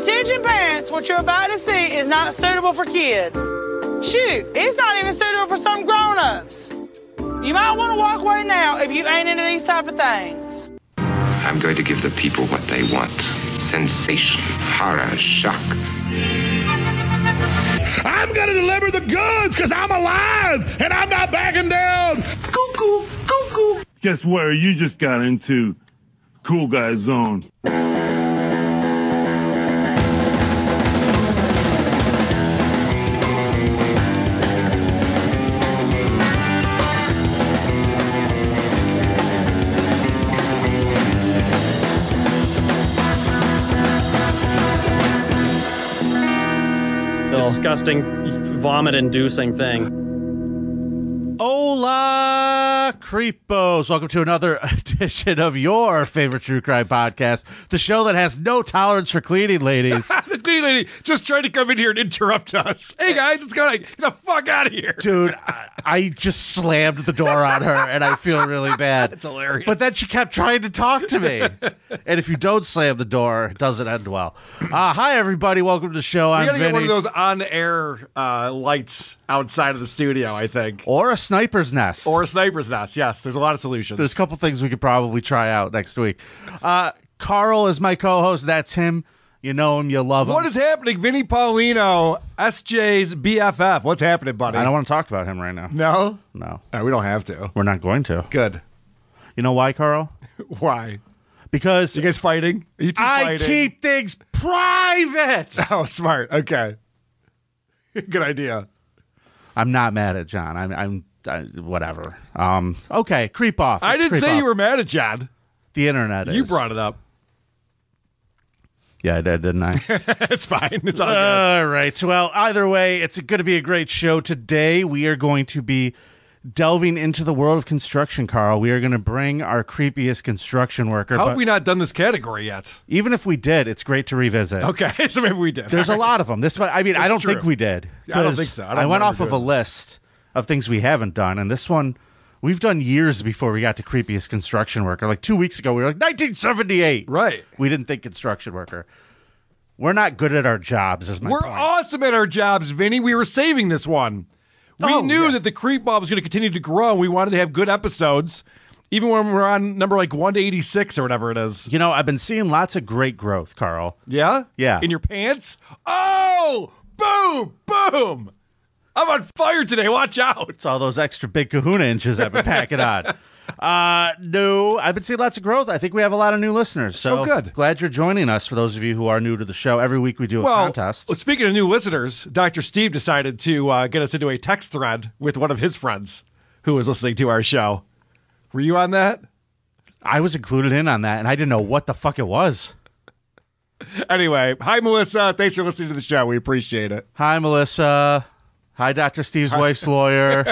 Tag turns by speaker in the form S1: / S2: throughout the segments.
S1: Attention parents, what you're about to see is not suitable for kids. Shoot, it's not even suitable for some grown-ups. You might want to walk away now if you ain't into these type of things.
S2: I'm going to give the people what they want. Sensation, horror, shock.
S3: I'm going to deliver the goods because I'm alive and I'm not backing down.
S1: Cuckoo, cuckoo.
S4: Guess where you just got into? Cool guy zone.
S5: Disgusting, vomit-inducing thing.
S6: Hola, creepos. Welcome to another edition of your favorite true crime podcast, the show that has no tolerance for cleaning ladies.
S7: The cleaning lady just tried to come in here and interrupt us. Hey, guys, what's going on? Get the fuck out of here.
S6: Dude, I just slammed the door on her, and I feel really bad.
S7: It's hilarious.
S6: But then she kept trying to talk to me. And if you don't slam the door, it doesn't end well. Hi, everybody. Welcome to the show.
S7: We
S6: I'm
S7: gotta
S6: Vinny.
S7: get one of those on-air lights outside of the studio, I think.
S6: Or a sniper's nest.
S7: Or a sniper's nest, yes. There's a lot of solutions.
S6: There's a couple things we could probably try out next week. Carl is my co-host. That's him. You know him. You love him.
S7: What is happening? Vinny Paulino, SJ's BFF. What's happening, buddy?
S6: I don't want to talk about him right now.
S7: No?
S6: No.
S7: No, we don't have to.
S6: We're not going to.
S7: Good.
S6: You know why, Carl?
S7: Why?
S6: Because
S7: You guys fighting? Are you two
S6: I
S7: fighting?
S6: keep things private.
S7: Oh, smart. Okay. Good idea.
S6: I'm not mad at John. I'm whatever. Okay, creep off.
S7: I
S6: Let's
S7: didn't
S6: creep
S7: say
S6: off.
S7: you were mad at John.
S6: The internet is.
S7: You brought it up.
S6: Yeah, I did, didn't I?
S7: It's fine. It's all good.
S6: All right. Well, either way, it's going to be a great show. Today, we are going to be delving into the world of construction, Carl. We are going to bring our creepiest construction worker.
S7: How
S6: but
S7: have we not done this category yet?
S6: even if we did, it's great to revisit.
S7: Okay, so maybe we did.
S6: There's a lot of them. I don't
S7: true.
S6: think we did.
S7: Yeah, I don't
S6: 'cause
S7: think so. I don't
S6: I went
S7: remember
S6: off of a
S7: doing this.
S6: list of things we haven't done, and this one we've done years before we got to creepiest construction worker. Like 2 weeks ago, we were like 1978.
S7: Right.
S6: We didn't think construction worker. We're not good at our jobs, is my
S7: We're
S6: point.
S7: awesome at our jobs, Vinny. We were saving this one. We knew that the creep ball was going to continue to grow. We wanted to have good episodes, even when we're on number like 1 to 86 or whatever it is.
S6: You know, I've been seeing lots of great growth, Carl.
S7: Yeah?
S6: Yeah.
S7: In your pants? Oh! Boom! Boom! I'm on fire today. Watch out.
S6: It's all those extra big kahuna inches I've been packing on. No, I've been seeing lots of growth. I think we have a lot of new listeners. So
S7: good.
S6: Glad you're joining us. For those of you who are new to the show, every week we do a contest.
S7: Speaking of new listeners, Dr. Steve decided to get us into a text thread with one of his friends who was listening to our show. Were you on that?
S6: I was included in on that, and I didn't know what the fuck it was.
S7: Anyway, hi, Melissa. Thanks for listening to the show. We appreciate it.
S6: Hi, Melissa. Hi, Dr. Steve's wife's lawyer.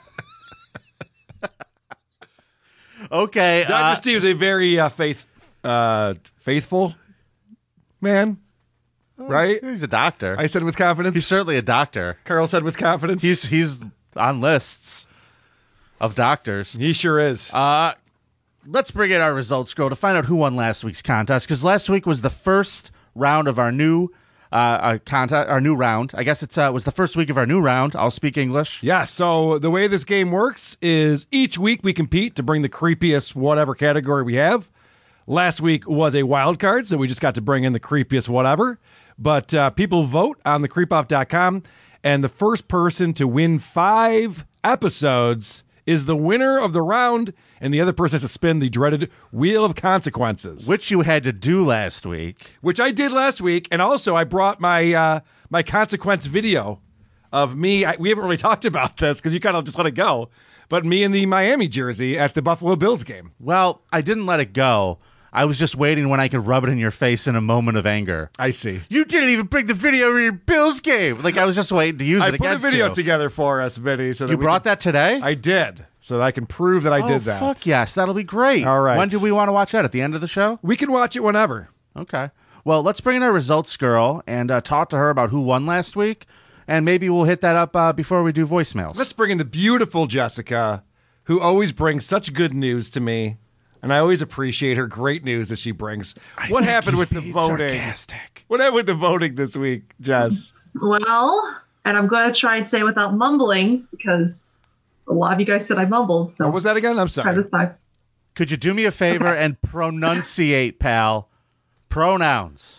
S6: Okay.
S7: Dr. Steve's a very faithful man, right?
S6: He's a doctor.
S7: I said with confidence.
S6: He's certainly a doctor.
S7: Carl said with confidence.
S6: He's on lists of doctors.
S7: He sure is.
S6: Let's bring in our results scroll to find out who won last week's contest, because last week was the first round of our new contest, our new round. I guess it was the first week of our new round. I'll speak English.
S7: Yeah, so the way this game works is each week we compete to bring the creepiest whatever category we have. Last week was a wild card, so we just got to bring in the creepiest whatever. But people vote on thecreepoff.com, and the first person to win 5 episodes is the winner of the round, and the other person has to spin the dreaded Wheel of Consequences.
S6: Which you had to do last week.
S7: Which I did last week, and also I brought my my consequence video of me. We haven't really talked about this because you kind of just let it go, but me in the Miami jersey at the Buffalo Bills game.
S6: Well, I didn't let it go. I was just waiting when I could rub it in your face in a moment of anger.
S7: I see.
S6: You didn't even bring the video of your Bills game. Like, I was just waiting to use it
S7: I put a
S6: against
S7: video
S6: you.
S7: together for us, Vinny. So that
S6: You brought that today?
S7: I did, so that I can prove that I did that.
S6: Fuck yes, that'll be great.
S7: All right.
S6: When do we want to watch that? At the end of the show?
S7: We can watch it whenever.
S6: Okay. Well, let's bring in our results girl and talk to her about who won last week, and maybe we'll hit that up before we do voicemails.
S7: Let's bring in the beautiful Jessica, who always brings such good news to me And I always appreciate her great news that she brings. What happened with the voting?
S6: Sarcastic.
S7: What happened with the voting this week, Jess?
S8: Well, and I'm going to try and say it without mumbling because a lot of you guys said I mumbled. So
S7: What was that again? I'm
S8: try
S7: sorry.
S8: this time.
S6: Could you do me a favor and pronunciate, pal? Pronouns.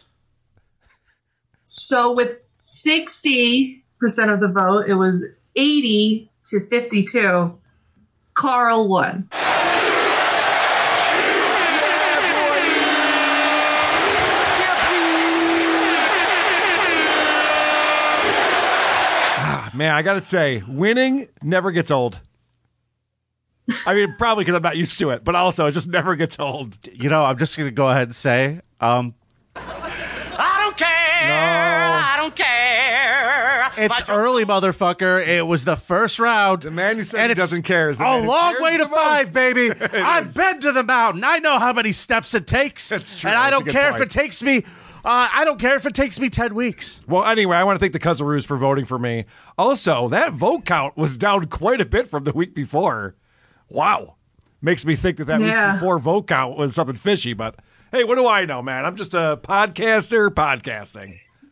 S8: So with 60% of the vote, it was 80 to 52. Carl won.
S7: Man, I got to say, winning never gets old. I mean, probably because I'm not used to it, but also it just never gets old.
S6: You know, I'm just going to go ahead and say,
S1: I don't care. I don't care.
S6: it's early, motherfucker. It was the first round.
S7: The man who said
S6: and
S7: he
S6: it's
S7: doesn't care is the
S6: a
S7: man who
S6: long
S7: cares
S6: way to
S7: the most.
S6: 5, baby. I've been to the mountain. I know how many steps it takes.
S7: That's true.
S6: And I
S7: That's a
S6: don't
S7: good
S6: care if
S7: point.
S6: it takes me. I don't care if it takes me 10 weeks.
S7: Well, anyway, I want to thank the Cuzzaroos for voting for me. Also, that vote count was down quite a bit from the week before. Wow. Makes me think that
S8: Yeah.
S7: week before vote count was something fishy, but hey, what do I know, man? I'm just a podcaster podcasting.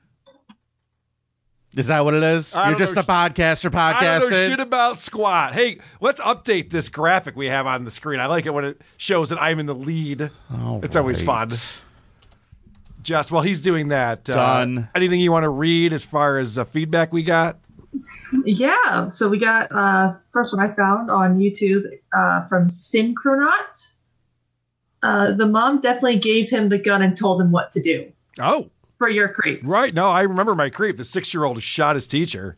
S6: Is that what it is?
S7: I
S6: You're
S7: don't
S6: just
S7: know
S6: a podcaster
S7: I don't know
S6: podcasting?
S7: shit about squat. Hey, let's update this graphic we have on the screen. I like it when it shows that I'm in the lead. It's always fun. Jess, while he's doing that,
S6: Done.
S7: Anything you want to read as far as feedback we got?
S8: Yeah, so we got first one I found on YouTube from Synchronaut. The mom definitely gave him the gun and told him what to do
S7: Oh,
S8: for your creep.
S7: right. No, I remember my creep. The 6-year-old who shot his teacher.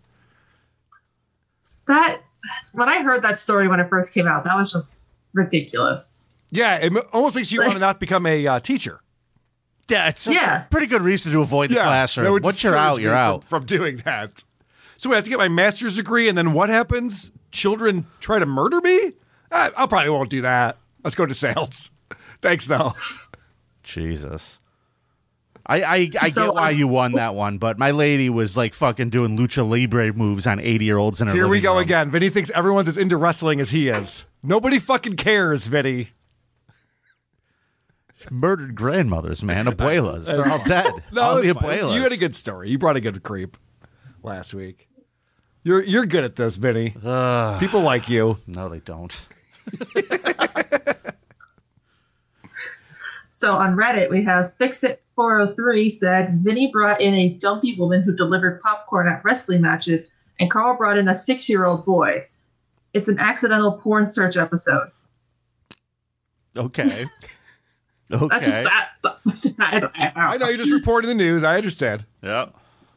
S8: That when I heard that story when it first came out, that was just ridiculous.
S7: Yeah, it almost makes you want to not become a teacher.
S6: Yeah, it's a
S8: Yeah.
S6: pretty good reason to avoid the
S7: that
S6: classroom.
S7: would
S6: Once you're out,
S7: discourage
S6: you're
S7: me
S6: out.
S7: from doing that. So I have to get my master's degree, and then what happens? Children try to murder me? I probably won't do that. Let's go to sales. Thanks, though.
S6: Jesus. I
S8: So,
S6: get why you won that one, but my lady was like fucking doing lucha libre moves on 80-year-olds in her
S7: Here we
S6: living
S7: go
S6: room.
S7: again. Vinny thinks everyone's as into wrestling as he is. Nobody fucking cares, Vinny.
S6: Murdered grandmothers, man. Abuelas. They're all dead.
S7: No,
S6: all the
S7: it's fine.
S6: abuelas.
S7: You had a good story. You brought a good creep last week. You're good at this, Vinny. People like you.
S6: No, they don't.
S8: So on Reddit, we have Fixit403 said Vinny brought in a dumpy woman who delivered popcorn at wrestling matches, and Carl brought in a 6-year-old boy. It's an accidental porn search episode.
S6: Okay. Okay.
S8: That's just that. I don't
S7: I know you just reported the news. I understand.
S6: Yep.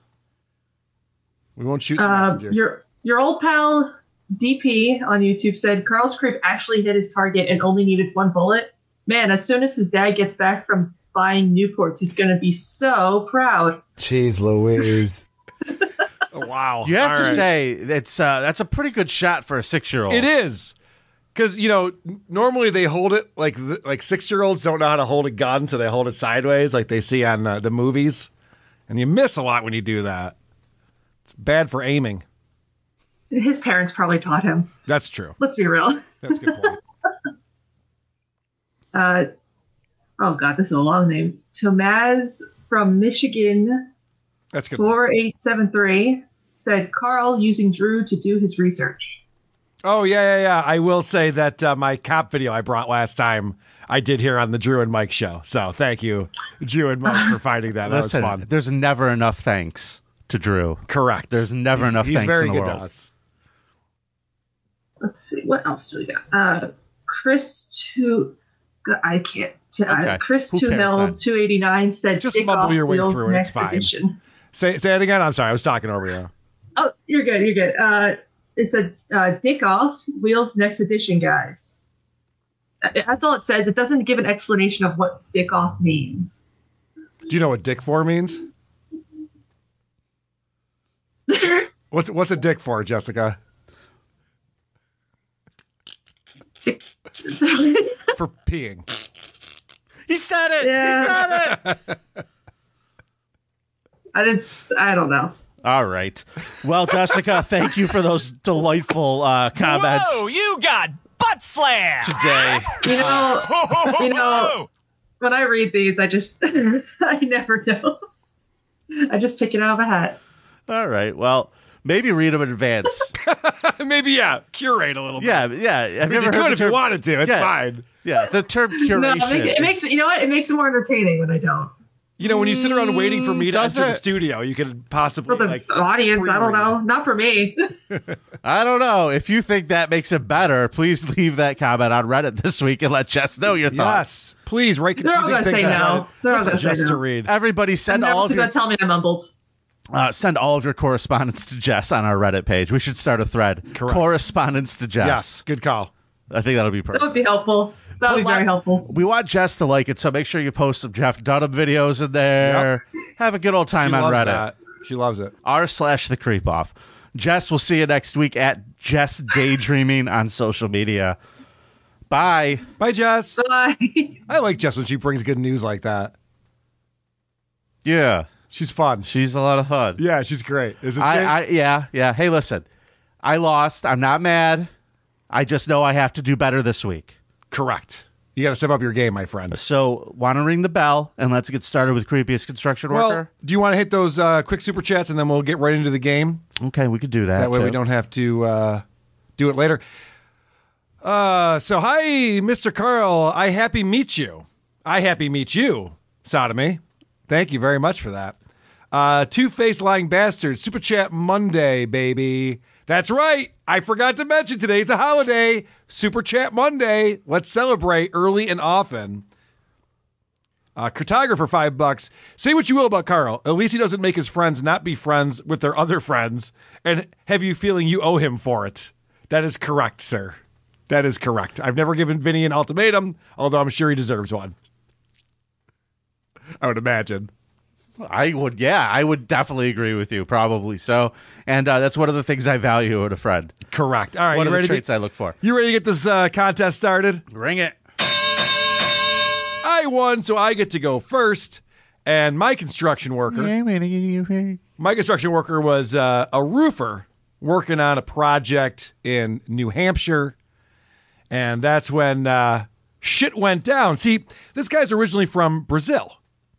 S7: We won't shoot the messenger.
S8: Your old pal DP on YouTube said Carl's creep actually hit his target and only needed 1 bullet. Man, as soon as his dad gets back from buying Newports, he's going to be so proud.
S9: Jeez Louise.
S7: Oh, wow.
S6: You have
S7: All
S6: to
S7: right.
S6: say that's a pretty good shot for a 6-year-old.
S7: It is. Because, normally they hold it like 6-year-olds don't know how to hold a gun, so they hold it sideways like they see on the movies. And you miss a lot when you do that. It's bad for aiming.
S8: His parents probably taught him.
S7: That's true.
S8: Let's be real.
S7: That's a good point.
S8: Oh God, this is a long name. Tomaz from Michigan,
S7: That's good.
S8: 4873 said Carl using Drew to do his research.
S7: Oh, yeah. I will say that my cop video I brought last time, I did here on the Drew and Mike show. So thank you, Drew and Mike, for finding that. That
S6: Listen,
S7: was fun.
S6: there's never enough thanks to Drew.
S7: Correct.
S6: There's never enough
S7: He's
S6: thanks
S7: very
S6: in the
S7: good
S6: world.
S7: to us.
S8: Let's see, what else do we got? Chris Chris
S6: Who cares,
S8: Hill
S6: son?
S8: 289 said
S7: Just
S8: Dick
S7: mumble
S8: Off
S7: your way
S8: Wheels
S7: through it, it's
S8: next
S7: fine.
S8: edition.
S7: Say it again. I'm sorry. I was talking over you.
S8: Oh, you're good. It said Dick Off Wheels next edition, guys. That's all it says. It doesn't give an explanation of what Dick Off means.
S7: Do you know what dick for means? What's a dick for, Jessica?
S8: Dick.
S7: For peeing.
S6: He said it.
S8: Yeah.
S6: He said it.
S8: I don't know.
S6: All right. Well, Jessica, thank you for those delightful comments.
S10: Whoa, you got butt
S9: Butt Slam
S6: today.
S8: You know, when I read these, I just, I never know. I just pick it out of a hat.
S6: All right. Well, maybe read them in advance.
S7: Maybe, curate a little bit.
S6: Yeah. I've never
S7: You
S6: heard
S7: could
S6: the
S7: if you
S6: term-
S7: wanted to. It's
S6: Yeah.
S7: fine.
S6: Yeah, the term curation.
S8: No, it makes you know what? It makes it more entertaining when I don't.
S7: When you sit around waiting for me to
S6: does
S7: enter the
S6: it?
S7: studio, you could possibly
S8: For the audience, I don't know. Not for me.
S6: I don't know. If you think that makes it better, please leave that comment on Reddit this week and let Jess know your thoughts.
S7: Yes, please. Write
S8: They're all
S7: confusing
S8: gonna
S7: things
S8: say
S7: on
S8: no.
S7: Reddit.
S8: They're all
S7: Listen,
S8: gonna say
S7: Jess to
S8: no.
S7: read.
S6: Everybody send
S8: And
S6: all
S8: they're
S6: of your
S8: going to tell me I mumbled.
S6: send all of your correspondence to Jess on our Reddit page. We should start a thread.
S7: Correct.
S6: Correspondence to Jess.
S7: Yes, good call.
S6: I think that'll be
S8: That
S6: perfect.
S8: would be helpful. That would be very helpful.
S6: We want Jess to like it, so make sure you post some Jeff Dunham videos in there. Have a good old time
S7: She
S6: on
S7: loves
S6: Reddit.
S7: that. She loves it.
S6: r/the creep off. Jess, we'll see you next week at Jess Daydreaming on social media. Bye.
S7: Bye, Jess.
S8: Bye.
S7: I like Jess when she brings good news like that.
S6: Yeah.
S7: She's fun.
S6: She's a lot of fun.
S7: Yeah, she's great. Isn't she?
S6: Yeah. Hey, listen. I lost. I'm not mad. I just know I have to do better this week.
S7: Correct. You got to step up your game, my friend.
S6: So, want to ring the bell and let's get started with creepiest construction
S7: Well,
S6: worker?
S7: do you want to hit those quick super chats and then we'll get right into the game?
S6: Okay, we could do that.
S7: That way
S6: too.
S7: we don't have to do it later. So, hi, Mr. Carl. I happy meet you. Sodomy. Thank you very much for that. Two-faced lying bastard. Super chat Monday, baby. That's right. I forgot to mention today's a holiday. Super chat Monday. Let's celebrate early and often. Cartographer, $5. Say what you will about Carl. At least he doesn't make his friends not be friends with their other friends and have you feeling you owe him for it. That is correct, sir. That is correct. I've never given Vinny an ultimatum, although I'm sure he deserves one. I would imagine.
S6: I would definitely agree with you, probably so. And that's one of the things I value in a friend.
S7: Correct. All right,
S6: One
S7: you
S6: of the
S7: ready
S6: traits I look for.
S7: You ready to get this contest started?
S6: Ring it.
S7: I won, so I get to go first. And my construction worker was a roofer working on a project in New Hampshire. And that's when shit went down. See, this guy's originally from Brazil.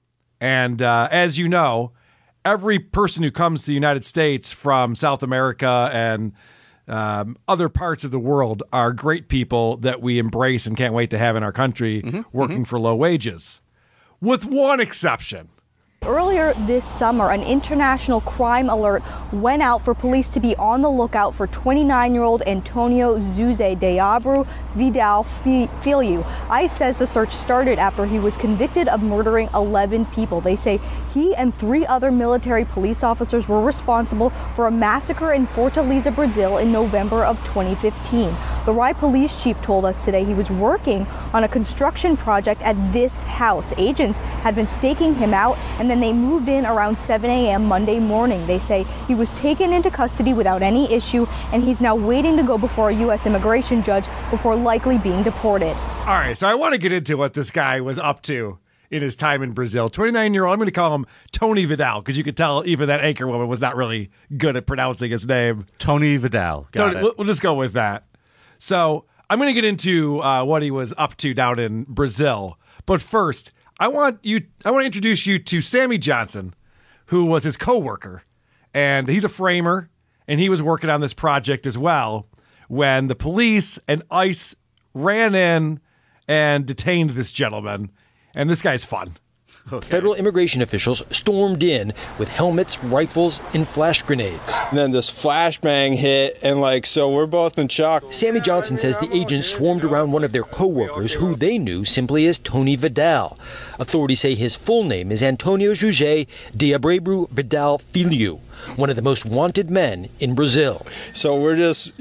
S7: And as you know, every person who comes to the United States from South America and other parts of the world are great people that we embrace and can't wait to have in our country working for low wages. With one exception.
S10: Earlier this summer, an international crime alert went out for police to be on the lookout for 29-year-old Antonio Zuze de Abreu Vidal Filho. ICE says the search started after he was convicted of murdering 11 people. They say he and 3 other military police officers were responsible for a massacre in Fortaleza, Brazil in November of 2015. The Rai police chief told us today he was working on a construction project at this house. Agents had been staking him out, and then they moved in around 7 a.m. Monday morning. They say he was taken into custody without any issue, and he's now waiting to go before a U.S. immigration judge before likely being deported.
S7: All right, so I want to get into what this guy was up to in his time in Brazil. 29-year-old, I'm going to call him Tony Vidal, because you could tell even that anchor woman was not really good at pronouncing his name.
S6: Tony Vidal. Got it.
S7: We'll just go with that. So I'm going to get into what he was up to down in Brazil. But first, I want to introduce you to Sammy Johnson, who was his coworker, and he's a framer, and he was working on this project as well when the police and ICE ran in and detained this gentleman. And this guy's fun.
S11: Okay. Federal immigration officials stormed in with helmets, rifles, and flash grenades.
S12: And then this flashbang hit, and so we're both in shock.
S11: Sammy Johnson says the agents swarmed around one of their co-workers, who they knew simply as Tony Vidal. Authorities say his full name is Antonio José de Abreu Vidal Filho, one of the most wanted men in Brazil.
S12: So we're just,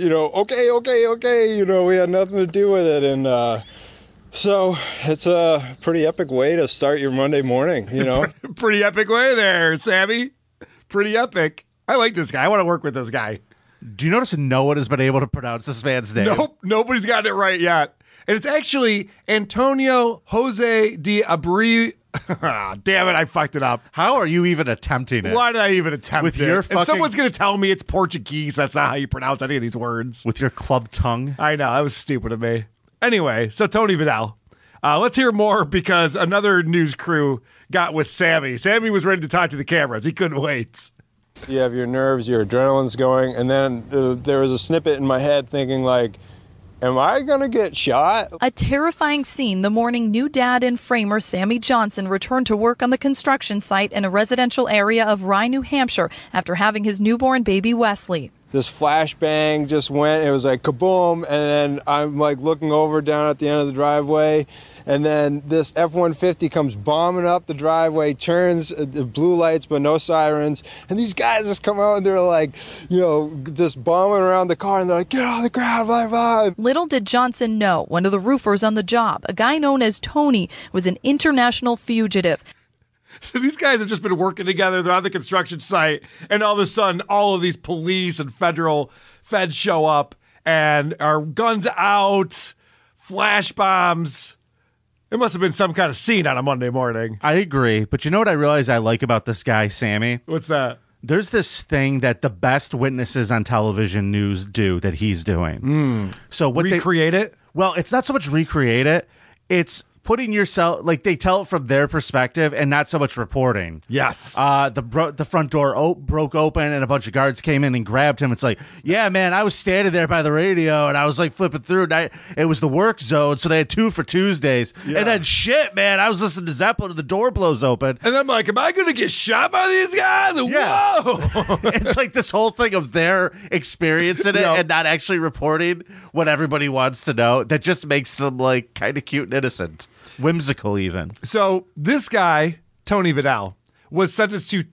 S12: okay, we had nothing to do with it, and so it's a pretty epic way to start your Monday morning,
S7: Pretty epic way there, Sammy. Pretty epic. I like this guy. I want to work with this guy.
S6: Do you notice no one has been able to pronounce this man's name?
S7: Nope, nobody's gotten it right yet. And it's actually Antonio Jose de Abreu Damn it, I fucked it up.
S6: How are you even attempting it?
S7: Why did I even attempt
S6: With
S7: it?
S6: your
S7: And
S6: fucking-
S7: someone's going to tell me it's Portuguese. That's not how you pronounce any of these words.
S6: With your club tongue?
S7: I know, that was stupid of me. Anyway, so Tony Vidal. Let's hear more because another news crew got with Sammy. Sammy was ready to talk to the cameras. He couldn't wait.
S12: You have your nerves, your adrenaline's going, and then there was a snippet in my head thinking like, am I going to get shot?
S9: A terrifying scene the morning new dad and framer Sammy Johnson returned to work on the construction site in a residential area of Rye, New Hampshire after having his newborn baby Wesley.
S12: This flashbang just went, it was like kaboom, and then I'm like looking over down at the end of the driveway, and then this F-150 comes bombing up the driveway, turns, blue lights but no sirens, and these guys just come out and they're like, you know, just bombing around the car, and they're like, get on the ground, blah, blah.
S9: Little did Johnson know one of the roofers on the job, a guy known as Tony, was an international fugitive.
S7: So these guys have just been working together. They're on the construction site, and all of a sudden, all of these police and feds show up and are guns out, flash bombs. It must have been some kind of scene on a Monday morning.
S6: I agree, but you know what I realize I like about this guy, Sammy?
S7: What's that?
S6: There's this thing that the best witnesses on television news do that he's doing. So what
S7: recreate it?
S6: Well, it's not so much recreate it. It's putting yourself, like, they tell it from their perspective and not so much reporting.
S7: Yes.
S6: The front door broke open and a bunch of guards came in and grabbed him. It's like, yeah, man, I was standing there by the radio and I was like flipping through. And it was the work zone, so they had 2 for Tuesdays.
S7: Yeah.
S6: And then shit, man, I was listening to Zeppelin and the door blows open.
S7: And I'm like, am I going to get shot by these guys?
S6: Yeah.
S7: Whoa.
S6: It's like this whole thing of their experience in it and not actually reporting what everybody wants to know. That just makes them like kind of cute and innocent. Whimsical, even.
S7: So this guy, Tony Vidal, was sentenced to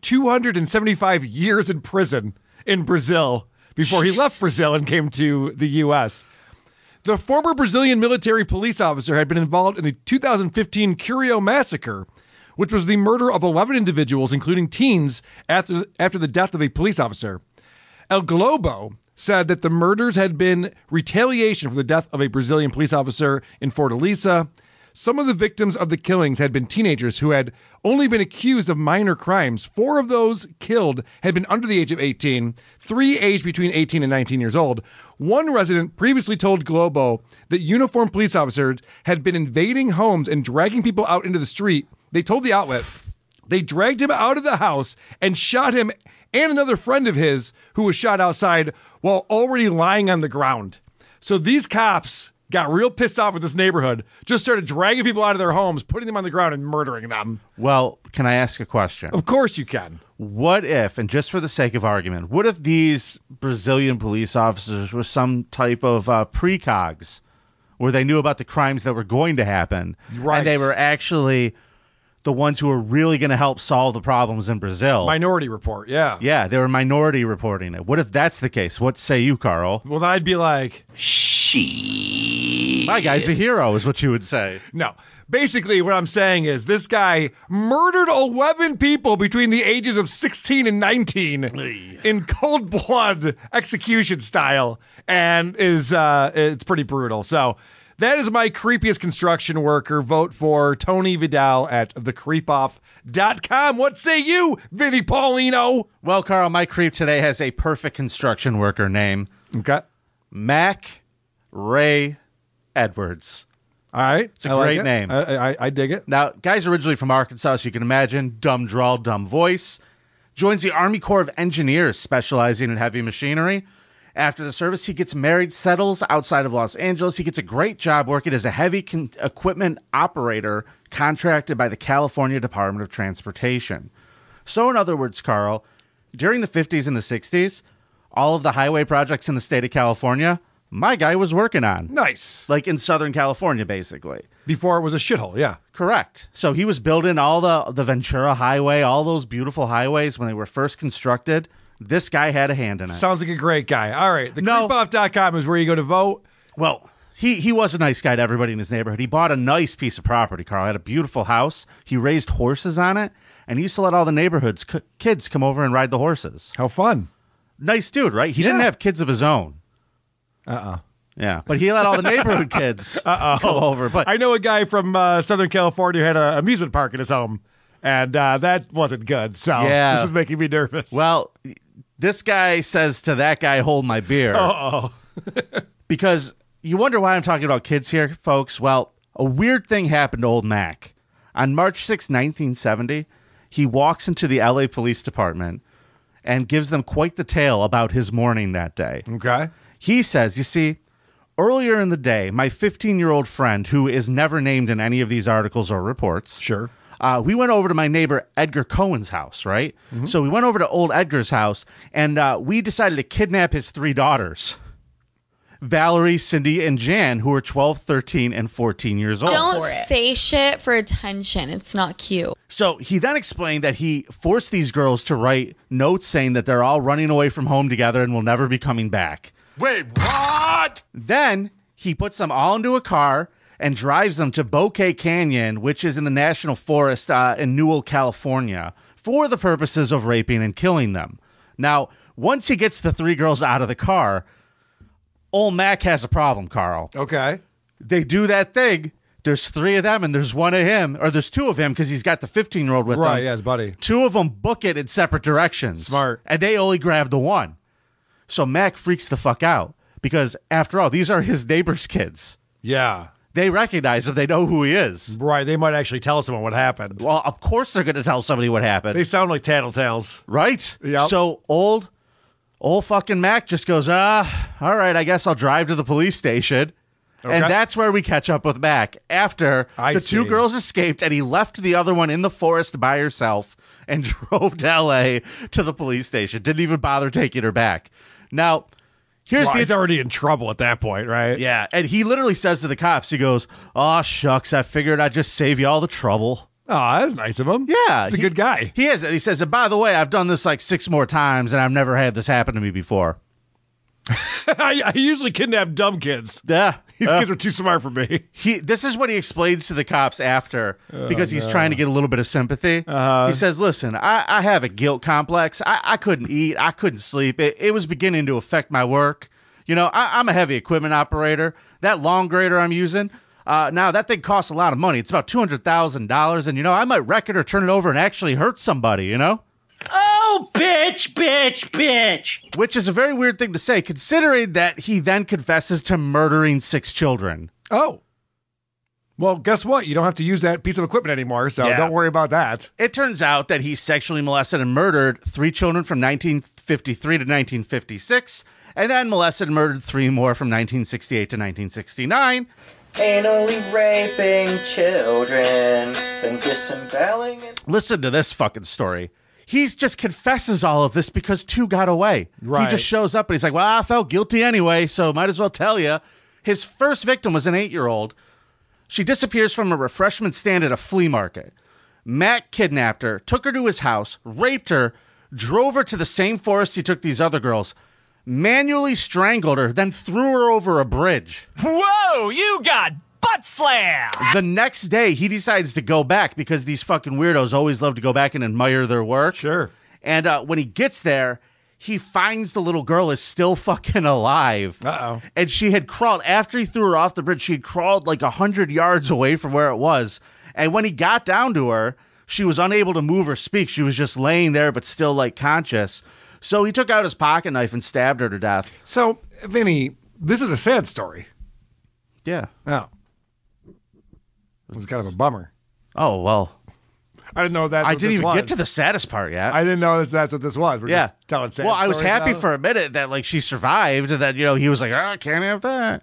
S7: 275 years in prison in Brazil before he left Brazil and came to the U.S. The former Brazilian military police officer had been involved in the 2015 Curio massacre, which was the murder of 11 individuals, including teens, after the death of a police officer. El Globo said that the murders had been retaliation for the death of a Brazilian police officer in Fortaleza. Some of the victims of the killings had been teenagers who had only been accused of minor crimes. 4 of those killed had been under the age of 18, 3 aged between 18 and 19 years old. One resident previously told Globo that uniformed police officers had been invading homes and dragging people out into the street. They told the outlet they dragged him out of the house and shot him and another friend of his who was shot outside while already lying on the ground. So these cops got real pissed off with this neighborhood, just started dragging people out of their homes, putting them on the ground and murdering them.
S6: Well, can I ask a question?
S7: Of course you can.
S6: What if, and just for the sake of argument, what if these Brazilian police officers were some type of precogs where they knew about the crimes that were going to happen,
S7: right,
S6: and they were actually the ones who were really going to help solve the problems in Brazil?
S7: Minority Report, yeah.
S6: Yeah, they were minority reporting it. What if that's the case? What say you, Carl?
S7: Well, then I'd be like,
S6: my guy's a hero, is what you would say.
S7: No. Basically, what I'm saying is this guy murdered 11 people between the ages of 16 and 19 in cold blood execution style, and it's pretty brutal. So that is my creepiest construction worker. Vote for Tony Vidal at thecreepoff.com. What say you, Vinny Paulino?
S6: Well, Carl, my creep today has a perfect construction worker name.
S7: Okay.
S6: Mac Ray Edwards.
S7: All right.
S6: It's a great name.
S7: I dig it.
S6: Now, guy's originally from Arkansas, so you can imagine, dumb drawl, dumb voice. Joins the Army Corps of Engineers, specializing in heavy machinery. After the service, he gets married, settles outside of Los Angeles. He gets a great job working as a heavy equipment operator contracted by the California Department of Transportation. So, in other words, Carl, during the 50s and the 60s, all of the highway projects in the state of California, my guy was working on.
S7: Nice.
S6: Like in Southern California, basically.
S7: Before it was a shithole, yeah.
S6: Correct. So he was building all the Ventura Highway, all those beautiful highways when they were first constructed. This guy had a hand in it.
S7: Sounds like a great guy. All right. Thecreepoff.com is where you go to vote.
S6: Well, he was a nice guy to everybody in his neighborhood. He bought a nice piece of property, Carl. He had a beautiful house. He raised horses on it, and he used to let all the neighborhood's kids come over and ride the horses.
S7: How fun.
S6: Nice dude, right? He didn't have kids of his own. Yeah, but he let all the neighborhood kids come over. But
S7: I know a guy from Southern California who had an amusement park in his home, and that wasn't good. So this is making me nervous.
S6: Well, this guy says to that guy, hold my beer. Because you wonder why I'm talking about kids here, folks. Well, a weird thing happened to old Mac. On March 6, 1970, he walks into the LA Police Department and gives them quite the tale about his morning that day.
S7: Okay.
S6: He says, you see, earlier in the day, my 15-year-old friend, who is never named in any of these articles or reports,
S7: sure,
S6: we went over to my neighbor Edgar Cohen's house, right? Mm-hmm. So we went over to old Edgar's house, and we decided to kidnap his 3 daughters, Valerie, Cindy, and Jan, who are 12, 13, and 14 years old.
S13: Don't say shit for attention. It's not cute.
S6: So he then explained that he forced these girls to write notes saying that they're all running away from home together and will never be coming back.
S3: Wait, what?
S6: Then he puts them all into a car and drives them to Bouquet Canyon, which is in the National Forest in Newell, California, for the purposes of raping and killing them. Now, once he gets the 3 girls out of the car, old Mac has a problem, Carl.
S7: Okay.
S6: They do that thing. There's 3 of them and there's 1 of him, or there's 2 of him because he's got the 15-year-old with him.
S7: Right, yeah, his buddy.
S6: 2 of them book it in separate directions.
S7: Smart.
S6: And they only grab the 1. So Mac freaks the fuck out because, after all, these are his neighbor's kids.
S7: Yeah.
S6: They recognize him. They know who he is.
S7: Right. They might actually tell someone what happened.
S6: Well, of course they're going to tell somebody what happened.
S7: They sound like tattletales.
S6: Right?
S7: Yep.
S6: So old fucking Mac just goes, all right, I guess I'll drive to the police station. Okay. And that's where we catch up with Mac after the 2 girls escaped and he left the other one in the forest by herself and drove to L.A. to the police station. Didn't even bother taking her back. Now,
S7: he's already in trouble at that point, right?
S6: Yeah, and he literally says to the cops, he goes, "Oh, shucks, I figured I'd just save you all the trouble."
S7: Oh, that's nice of him.
S6: Yeah.
S7: He's a good guy.
S6: He is. And he says, and by the way, I've done this like 6 more times, and I've never had this happen to me before.
S7: I usually kidnap dumb kids.
S6: Yeah.
S7: These kids are too smart for me.
S6: This is what he explains to the cops after, because he's trying to get a little bit of sympathy. He says, listen, I have a guilt complex. I couldn't eat. I couldn't sleep. It was beginning to affect my work. You know, I'm a heavy equipment operator. That long grader I'm using, now that thing costs a lot of money. It's about $200,000. And, you know, I might wreck it or turn it over and actually hurt somebody, you know?
S14: Oh, bitch.
S6: Which is a very weird thing to say, considering that he then confesses to murdering 6 children.
S7: Oh. Well, guess what? You don't have to use that piece of equipment anymore, so don't worry about that.
S6: It turns out that he sexually molested and murdered 3 children from 1953 to 1956, and then molested and murdered 3 more from 1968 to 1969.
S14: Anally raping children and disemboweling.
S6: Listen to this fucking story. He just confesses all of this because 2 got away.
S7: Right.
S6: He just shows up and he's like, well, I felt guilty anyway, so might as well tell you. His first victim was an 8-year-old. She disappears from a refreshment stand at a flea market. Mac kidnapped her, took her to his house, raped her, drove her to the same forest he took these other girls, manually strangled her, then threw her over a bridge.
S14: Whoa, you got butt slammed!
S6: The next day, he decides to go back because these fucking weirdos always love to go back and admire their work.
S7: Sure.
S6: And when he gets there, he finds the little girl is still fucking alive.
S7: Uh-oh.
S6: And she had crawled, after he threw her off the bridge, she had crawled like 100 yards away from where it was. And when he got down to her, she was unable to move or speak. She was just laying there, but still like conscious. So he took out his pocket knife and stabbed her to death.
S7: So, Vinny, this is a sad story.
S6: Yeah.
S7: Oh. It was kind of a bummer.
S6: Oh, well.
S7: I didn't know that's what
S6: I didn't
S7: this
S6: even
S7: was.
S6: get to the saddest part yet.
S7: I didn't know that's what this was. We're just telling sad
S6: Well, I was
S7: stories
S6: happy
S7: now.
S6: for a minute that like she survived and that, you know, he was like, oh, I can't have that.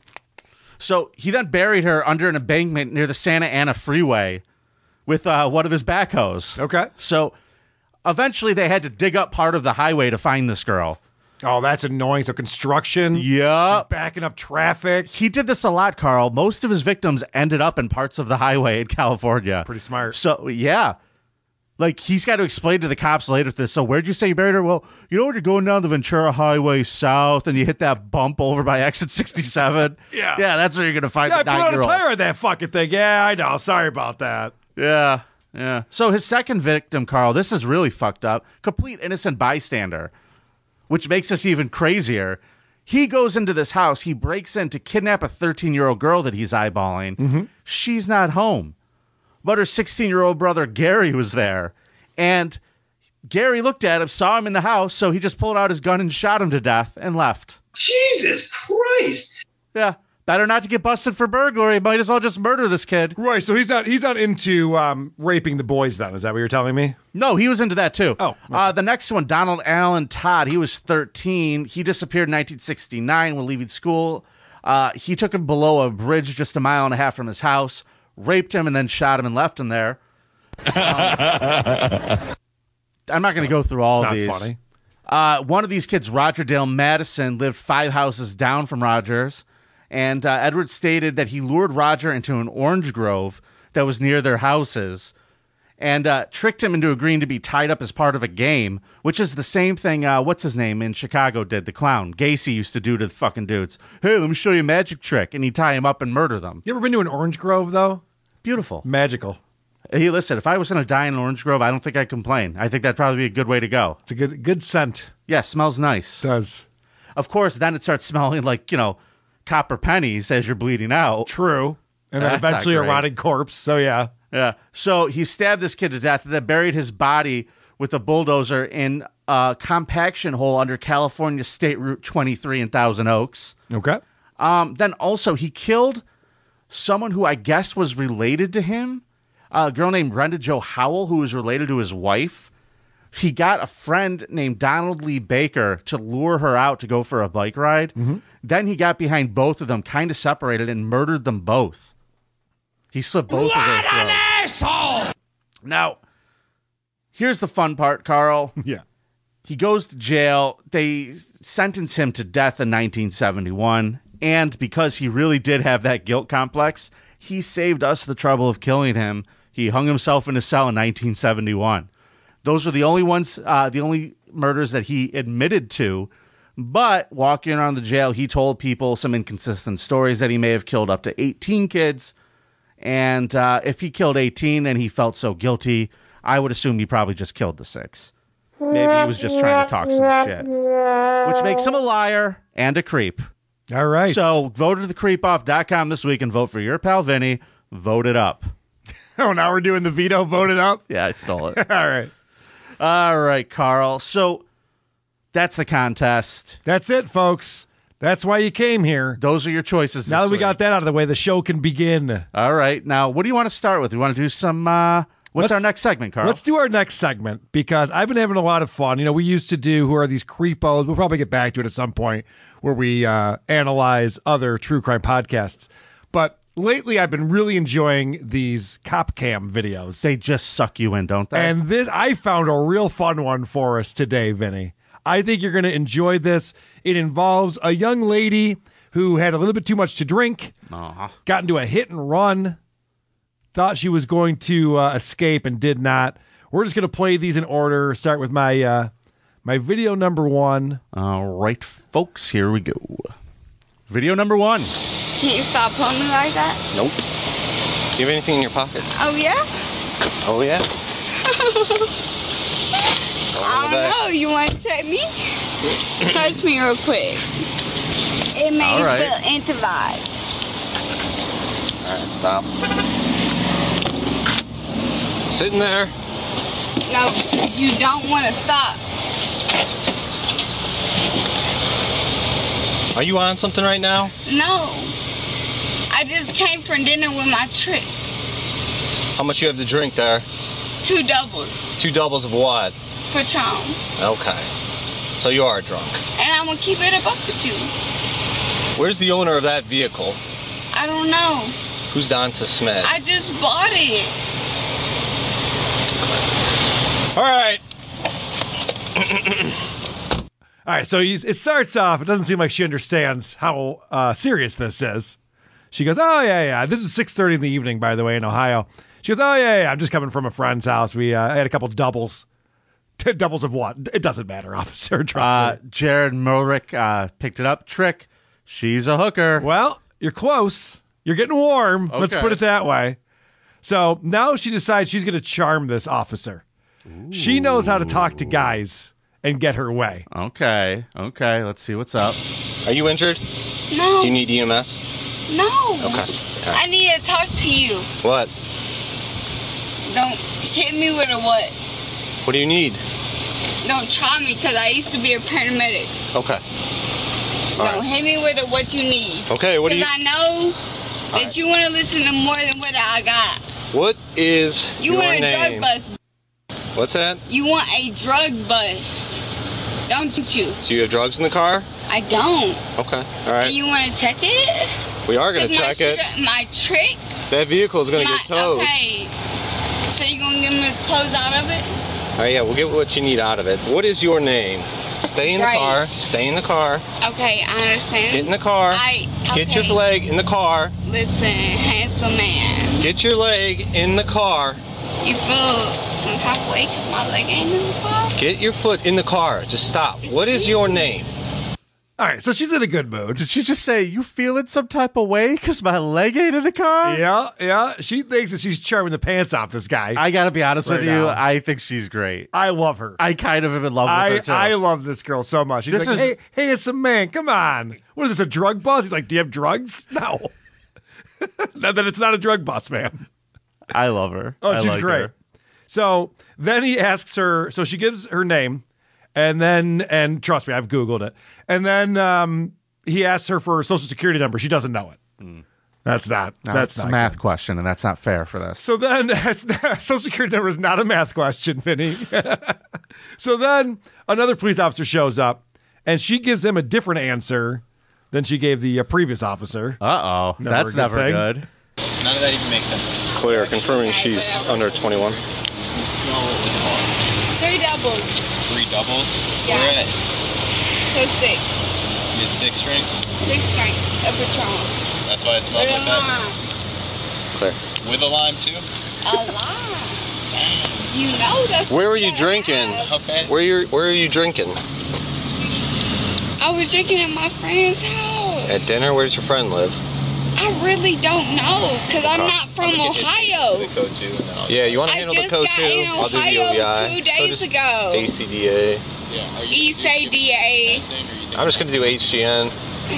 S6: So he then buried her under an embankment near the Santa Ana freeway with one of his backhoes.
S7: Okay.
S6: So eventually they had to dig up part of the highway to find this girl.
S7: Oh, that's annoying. So construction.
S6: Yeah.
S7: Backing up traffic.
S6: He did this a lot, Carl. Most of his victims ended up in parts of the highway in California.
S7: Pretty smart.
S6: So, yeah. Like, he's got to explain to the cops later this. So, where'd you say you buried her? Well, you know when you're going down the Ventura Highway south and you hit that bump over by exit 67?
S7: Yeah.
S6: Yeah, that's where you're going to find the
S7: I put on a
S6: 9-year-old.
S7: tire on that fucking thing. Yeah, I know. Sorry about that.
S6: Yeah, yeah. So, his second victim, Carl, this is really fucked up. Complete innocent bystander, which makes this even crazier. He goes into this house. He breaks in to kidnap a 13-year-old girl that he's eyeballing.
S7: Mm-hmm.
S6: She's not home. But her 16-year-old brother, Gary, was there. And Gary looked at him, saw him in the house, so he just pulled out his gun and shot him to death and left.
S15: Jesus Christ.
S6: Yeah. Better not to get busted for burglary. Might as well just murder this kid.
S7: Right, so he's not into raping the boys then. Is that what you're telling me?
S6: No, he was into that too.
S7: Oh. Okay.
S6: The next one, Donald Allen Todd. He was 13. He disappeared in 1969 when leaving school. He took him below a bridge just a mile and a half from his house, raped him, and then shot him and left him there. I'm not going to go through all of these.
S7: Funny.
S6: One of these kids, Roger Dale Madison, lived 5 houses down from Rogers. And Edward stated that he lured Roger into an orange grove that was near their houses and tricked him into agreeing to be tied up as part of a game, which is the same thing, what's his name, in Chicago did, the clown. Gacy used to do to the fucking dudes. Hey, let me show you a magic trick. And he'd tie him up and murder them.
S7: You ever been to an orange grove, though?
S6: Beautiful.
S7: Magical.
S6: Hey, listen, if I was going to die in an orange grove, I don't think I'd complain. I think that'd probably be a good way to go.
S7: It's a good scent.
S6: Yeah, smells nice.
S7: It does.
S6: Of course, then it starts smelling like, copper pennies as you're bleeding out.
S7: True. And then
S6: That's
S7: eventually
S6: not
S7: a
S6: great.
S7: rotting corpse. So, yeah.
S6: Yeah. So he stabbed this kid to death and then buried his body with a bulldozer in a compaction hole under California State Route 23 in Thousand Oaks.
S7: Okay.
S6: Then also he killed someone who I guess was related to him, a girl named Brenda Jo Howell, who was related to his wife. He got a friend named Donald Lee Baker to lure her out to go for a bike ride.
S7: Mm-hmm.
S6: Then he got behind both of them, kind of separated, and murdered them both. He slit both of their throats.
S3: What an asshole!
S6: Now, here's the fun part, Carl.
S7: Yeah.
S6: He goes to jail. They sentence him to death in 1971. And because he really did have that guilt complex, he saved us the trouble of killing him. He hung himself in a cell in 1971. Those were the only ones, the only murders that he admitted to. But walking around the jail, he told people some inconsistent stories that he may have killed up to 18 kids. And if he killed 18 and he felt so guilty, I would assume he probably just killed the 6. Maybe he was just trying to talk some shit, which makes him a liar and a creep.
S7: All right.
S6: So vote to thecreepoff.com this week and vote for your pal Vinny. Vote it up.
S7: Oh, now we're doing the veto. Vote it up?
S6: Yeah, I stole it.
S7: All right.
S6: All right, Carl. So that's the contest.
S7: That's it, folks. That's why you came here.
S6: Those are your choices.
S7: Now that we
S6: week.
S7: got that out of the way, the show can begin.
S6: All right. Now, what do you want to start with? You want to do some, what's our next segment, Carl?
S7: Let's do our next segment because I've been having a lot of fun. We used to do Who Are These Creepos? We'll probably get back to it at some point where we analyze other true crime podcasts. But lately, I've been really enjoying these cop cam videos.
S6: They just suck you in, don't they?
S7: And I found a real fun one for us today, Vinny. I think you're going to enjoy this. It involves a young lady who had a little bit too much to drink, got into a hit and run, thought she was going to escape and did not. We're just going to play these in order. Start with my video number 1.
S6: All right, folks, here we go. Video number 1.
S16: Can you stop pulling me like that?
S14: Nope. Do you have anything in your pockets?
S16: Oh, yeah?
S14: Oh, yeah?
S16: I don't know. You want to check me? Search me real quick. It may
S14: All right.
S16: feel intimate.
S14: All right, stop. Sitting there.
S16: No, you don't want to stop.
S14: Are you on something right now?
S16: No. I just came from dinner with my trip.
S14: How much you have to drink there?
S16: 2 doubles.
S14: 2 doubles of what?
S16: Patron.
S14: Okay. So you are drunk.
S16: And I'm going to keep it a buck with you.
S14: Where's the owner of that vehicle?
S16: I don't know.
S14: Who's Donta Smith?
S16: I just bought it.
S14: All right.
S7: All right, so it starts off. It doesn't seem like she understands how serious this is. She goes, "Oh yeah. This is 6:30 in the evening, by the way, in Ohio." She goes, "Oh yeah. I'm just coming from a friend's house. We had a couple doubles. Doubles of what? It doesn't matter, officer. Trust me."
S6: Jared Mulrick picked it up. Trick. She's a hooker.
S7: Well, you're close. You're getting warm.
S6: Okay.
S7: Let's put it that way. So now she decides she's going to charm this officer. Ooh. She knows how to talk to guys and get her way.
S6: Okay. Let's see what's up.
S14: Are you injured?
S16: No.
S14: Do you need EMS?
S16: No.
S14: Okay.
S16: I need to talk to you.
S14: What?
S16: Don't hit me with a what?
S14: What do you need?
S16: Don't try me because I used to be a paramedic.
S14: Okay.
S16: Don't hit me with a what you need.
S14: Okay, what do you...
S16: Because I know that you want to listen to more than what I got.
S14: What is
S16: You
S14: your
S16: want a
S14: name?
S16: drug bust.
S14: What's that?
S16: You want a drug bust. Don't you?
S14: Do you have drugs in the car?
S16: I don't.
S14: Okay. All right.
S16: And you want to check it?
S14: We are going to check it.
S16: My trick?
S14: That vehicle is going to get towed.
S16: Okay. So you going to give me the clothes out of it?
S14: All right, yeah, we'll get what you need out of it. What is your name? Stay in the car. Stay in the car.
S16: Okay, I understand.
S14: Get in the car. Get your leg in the car.
S16: Listen, handsome man.
S14: Get your leg in the car.
S16: You feel some type of way because my leg ain't in the car?
S14: Get your foot in the car. Just stop. What is your name?
S7: All right, so she's in a good mood.
S6: Did she just say, you feeling some type of way because my leg ain't in the car?
S7: Yeah. She thinks that she's charming the pants off this guy.
S6: I got to be honest with you.
S7: now.
S6: I think she's great.
S7: I love her.
S6: I kind of am in love with her, too.
S7: I love this girl so much. She's like, hey, handsome man, come on. What is this, a drug bust? He's like, do you have drugs? No. No, then it's not a drug bust, man.
S6: I love her.
S7: Oh,
S6: I
S7: she's
S6: like
S7: great.
S6: her.
S7: So then he asks her, so she gives her name, and trust me, I've Googled it. And then he asks her for her social security number. She doesn't know it. That's not
S6: a math question, and that's not fair for this.
S7: So then, social security number is not a math question, Vinny. So then another police officer shows up, and she gives him a different answer than she gave the previous officer.
S6: Uh-oh. That's never good.
S14: None of that even makes sense. Clear, confirming she's under 21.
S16: 3 doubles.
S14: 3 doubles?
S16: Yeah.
S14: Where at?
S16: So 6.
S14: You had 6 drinks?
S16: 6 drinks of Patron.
S14: That's why it smells like that? Clear. With a lime, too?
S16: A lime. You know that's
S14: Where were you drinking? Okay. Where are you drinking?
S16: I was drinking at my friend's house.
S14: At dinner? Where does your friend live?
S16: I really don't know, because I'm not from Ohio.
S14: Yeah, you want to handle the code too? I'll do the OVI.
S16: 2 days ago.
S14: ACDA.
S16: ECDA.
S14: I'm just going to do HGN.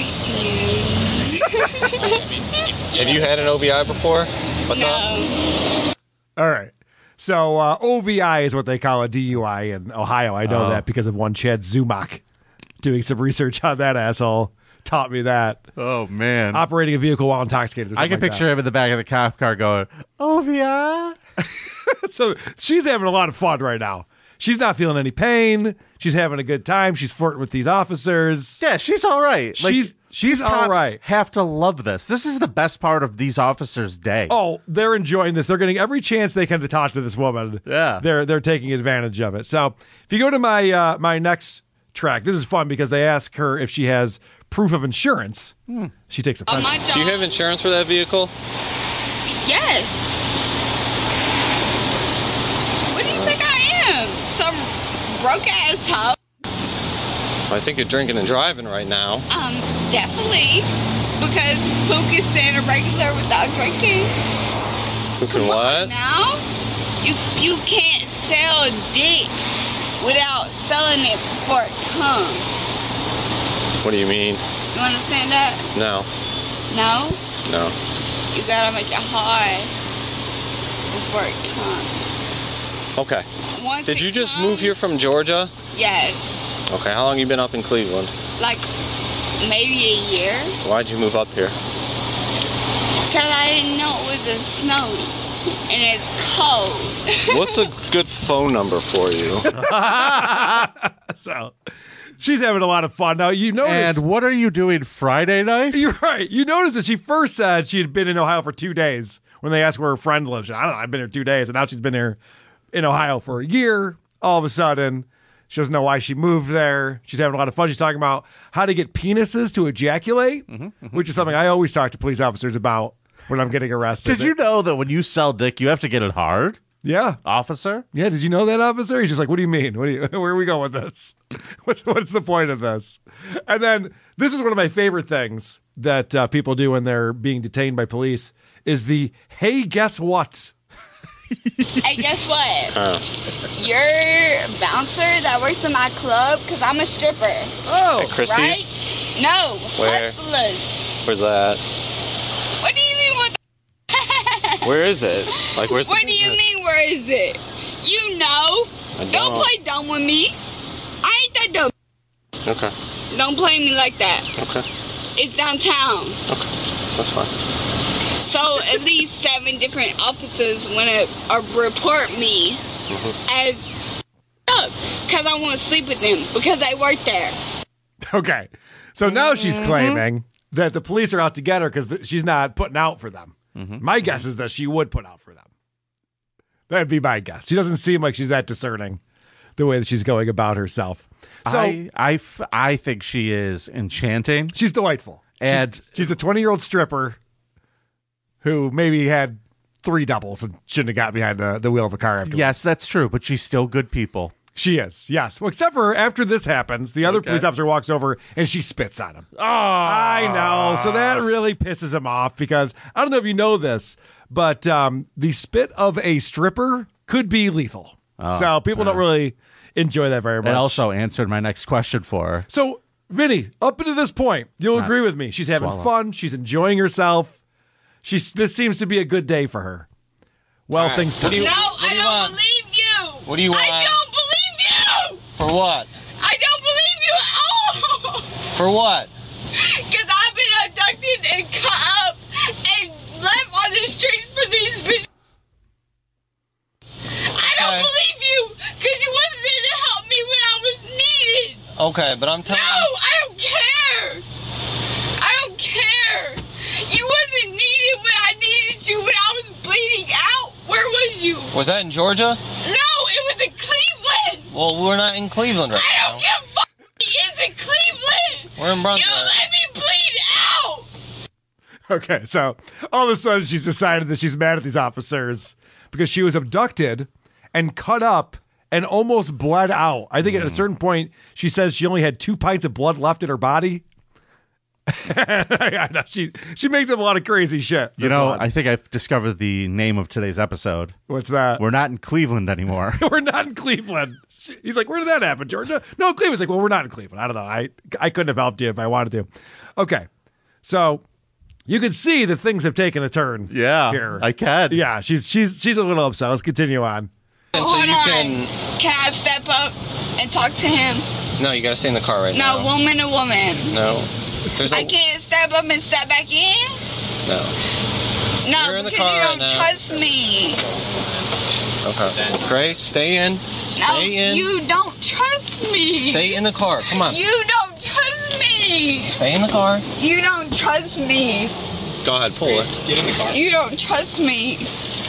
S14: Have you had an OVI before? What's up?
S7: All right. So OVI is what they call a DUI in Ohio. I know that because of one Chad Zumock doing some research on that asshole. Taught me that.
S6: Oh, man.
S7: Operating a vehicle while intoxicated.
S6: I can picture him in the back of the cop car going, OVI.
S7: So she's having a lot of fun right now. She's not feeling any pain. She's having a good time. She's flirting with these officers.
S6: Yeah, she's all right.
S7: She's all right.
S6: Have to love this. This is the best part of these officers' day.
S7: Oh, they're enjoying this. They're getting every chance they can to talk to this woman.
S6: Yeah.
S7: They're taking advantage of it. So if you go to my my next track, this is fun because they ask her if she has proof of insurance. She takes offense.
S14: Do you have insurance for that vehicle?
S16: Yes. What do you think I am? Some broke-ass hoe?
S14: I think you're drinking and driving right now.
S16: Definitely. Because who can stand a regular without drinking?
S14: Who can what?
S16: Now? You can't sell dick without selling it before it comes.
S14: What do you mean?
S16: You understand that?
S14: No.
S16: No?
S14: No.
S16: You gotta make it hard before it comes.
S14: Okay.
S16: Once
S14: Did you
S16: it
S14: just
S16: comes-
S14: move here from Georgia?
S16: Yes.
S14: Okay, how long you been up in Cleveland?
S16: Like maybe a year.
S14: Why'd you move up here?
S16: Because I didn't know it was a snowy and it's cold.
S14: What's a good phone number for you?
S7: So she's having a lot of fun. Now, you notice...
S6: And what are you doing Friday night?
S7: You're right. You notice that she first said she had been in Ohio for 2 days when they asked where her friend lives. I don't know, I've been here 2 days, and now she's been here in Ohio for a year. All of a sudden, she doesn't know why she moved there. She's having a lot of fun. She's talking about how to get penises to ejaculate, which is something I always talk to police officers about when I'm getting arrested.
S6: Did you know that when you sell dick, you have to get it hard?
S7: Yeah.
S6: Officer?
S7: Yeah, did you know that, officer? He's just like, what do you mean? Where are we going with this? What's the point of this? And then this is one of my favorite things that people do when they're being detained by police is the, hey, guess what?
S16: Hey, guess what? Your bouncer that works in my club, because I'm a stripper.
S7: Oh,
S14: At Christie's?
S16: Right? No.
S14: Where?
S16: Hustlers.
S14: Where's that?
S16: What do you mean what
S14: Where is it? Like, where's
S16: What
S14: the
S16: do you
S14: business?
S16: mean where is it? You know.
S14: I
S16: Don't play dumb with me. I ain't that dumb.
S14: Okay.
S16: Don't play me like that.
S14: Okay.
S16: It's downtown.
S14: Okay. That's fine.
S16: So at least 7 different officers want to report me as up because I want to sleep with them because I work there.
S7: Okay. So now she's claiming that the police are out to get her because she's not putting out for them. My guess is that she would put out for them. That'd be my guess. She doesn't seem like she's that discerning the way that she's going about herself. So
S6: I think she is enchanting.
S7: She's delightful. And she's a 20-year-old stripper who maybe had 3 doubles and shouldn't have got behind the wheel of a car after.
S6: Yes, that's true, but she's still good people.
S7: She is, yes. Well, except for after this happens, the other police officer walks over and she spits on him.
S6: Oh,
S7: I know. So that really pisses him off because I don't know if you know this, but the spit of a stripper could be lethal. So people don't really enjoy that very much.
S6: It also answered my next question for her.
S7: So, Vinny, up until this point, you'll agree with me. She's having fun. She's enjoying herself. This seems to be a good day for her. Well, things turn.
S16: No, I don't believe you.
S14: What do you want?
S16: I don't believe you.
S14: For what?
S16: I don't believe you at all.
S14: For what?
S16: Because I've been abducted and caught up and left on the streets for these bitches. I don't believe you because you wasn't there to help me when I was needed.
S14: Okay, but I'm telling you.
S16: No, I don't care. I don't care. You wasn't needed when I needed you when I was bleeding out. Where was you?
S14: Was that in Georgia?
S16: No, it was in Cleveland.
S14: Well, we're not in Cleveland right
S16: I
S14: now.
S16: don't give a fuck. It's in Cleveland.
S14: We're in Brunswick.
S16: You let me bleed out.
S7: Okay, so all of a sudden she's decided that she's mad at these officers because she was abducted and cut up and almost bled out. I think at a certain point she says she only had 2 pints of blood left in her body. I know, she makes up a lot of crazy shit.
S6: You know, I think I've discovered the name of today's episode.
S7: What's that?
S6: We're not in Cleveland anymore.
S7: We're not in Cleveland. He's like, where did that happen, Georgia? No, Cleveland's like, well, we're not in Cleveland. I don't know. I couldn't have helped you if I wanted to. Okay, so you can see that things have taken a turn.
S6: Yeah,
S7: here.
S6: I can.
S7: Yeah, she's a little upset. Let's continue on.
S14: And so
S16: Hold
S14: you
S16: on.
S14: can.
S16: I step up and talk to him?
S14: No, you gotta stay in the car right now.
S16: No, woman to woman.
S14: No. There's no.
S16: I can't step up and step back in?
S14: No.
S16: No,
S14: You're in the
S16: because
S14: car
S16: you
S14: right
S16: don't
S14: now.
S16: trust me.
S14: Okay. Grace, stay in.
S16: No,
S14: Stay in.
S16: you don't trust me.
S14: Stay in the car. Come on.
S16: You don't trust me.
S14: Stay in the car.
S16: You don't trust me.
S14: Go ahead, pull it. Get in the car.
S16: You don't trust me.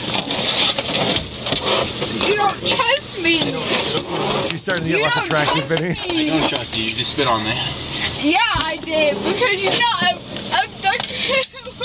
S16: You don't trust me.
S7: She's starting to get less attractive, Vinny.
S16: I don't
S17: trust you. You just spit on me.
S16: Yeah, I did. Because you know I'm abducted.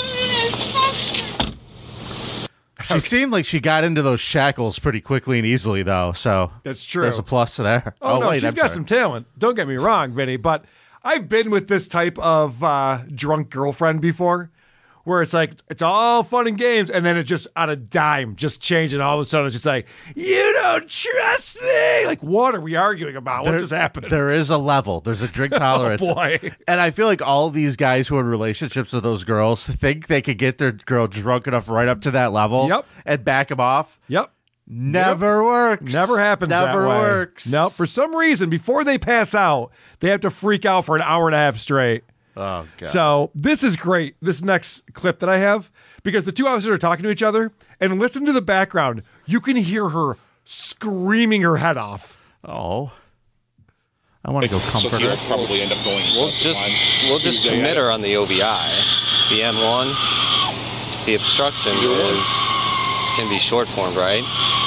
S6: She seemed like she got into those shackles pretty quickly and easily, though. So
S7: that's true.
S6: There's a plus there.
S7: Oh, no,
S6: wait,
S7: she's
S6: I'm
S7: got
S6: sorry.
S7: some talent. Don't get me wrong, Vinny, but I've been with this type of drunk girlfriend before where it's like, it's all fun and games, and then it just on a dime, just changing. All of a sudden, it's just like, you don't trust me. Like, what are we arguing about? What just happened?
S6: There is a level. There's a drink tolerance.
S7: Oh, boy.
S6: And I feel like all these guys who are in relationships with those girls think they could get their girl drunk enough right up to that level and back them off.
S7: Yep.
S6: Never works.
S7: Never happens
S6: Never
S7: that way.
S6: works.
S7: No, for some reason, before they pass out, they have to freak out for an hour and a half straight.
S6: Oh, God.
S7: So this is great, this next clip that I have, because the two officers are talking to each other, and listen to the background. You can hear her screaming her head off.
S6: Oh. I want to go comfort
S17: So
S6: her.
S17: he'll probably end up going.
S14: We'll just
S17: Tuesday.
S14: commit her on the OVI. The M1. The obstruction can be short formed, right?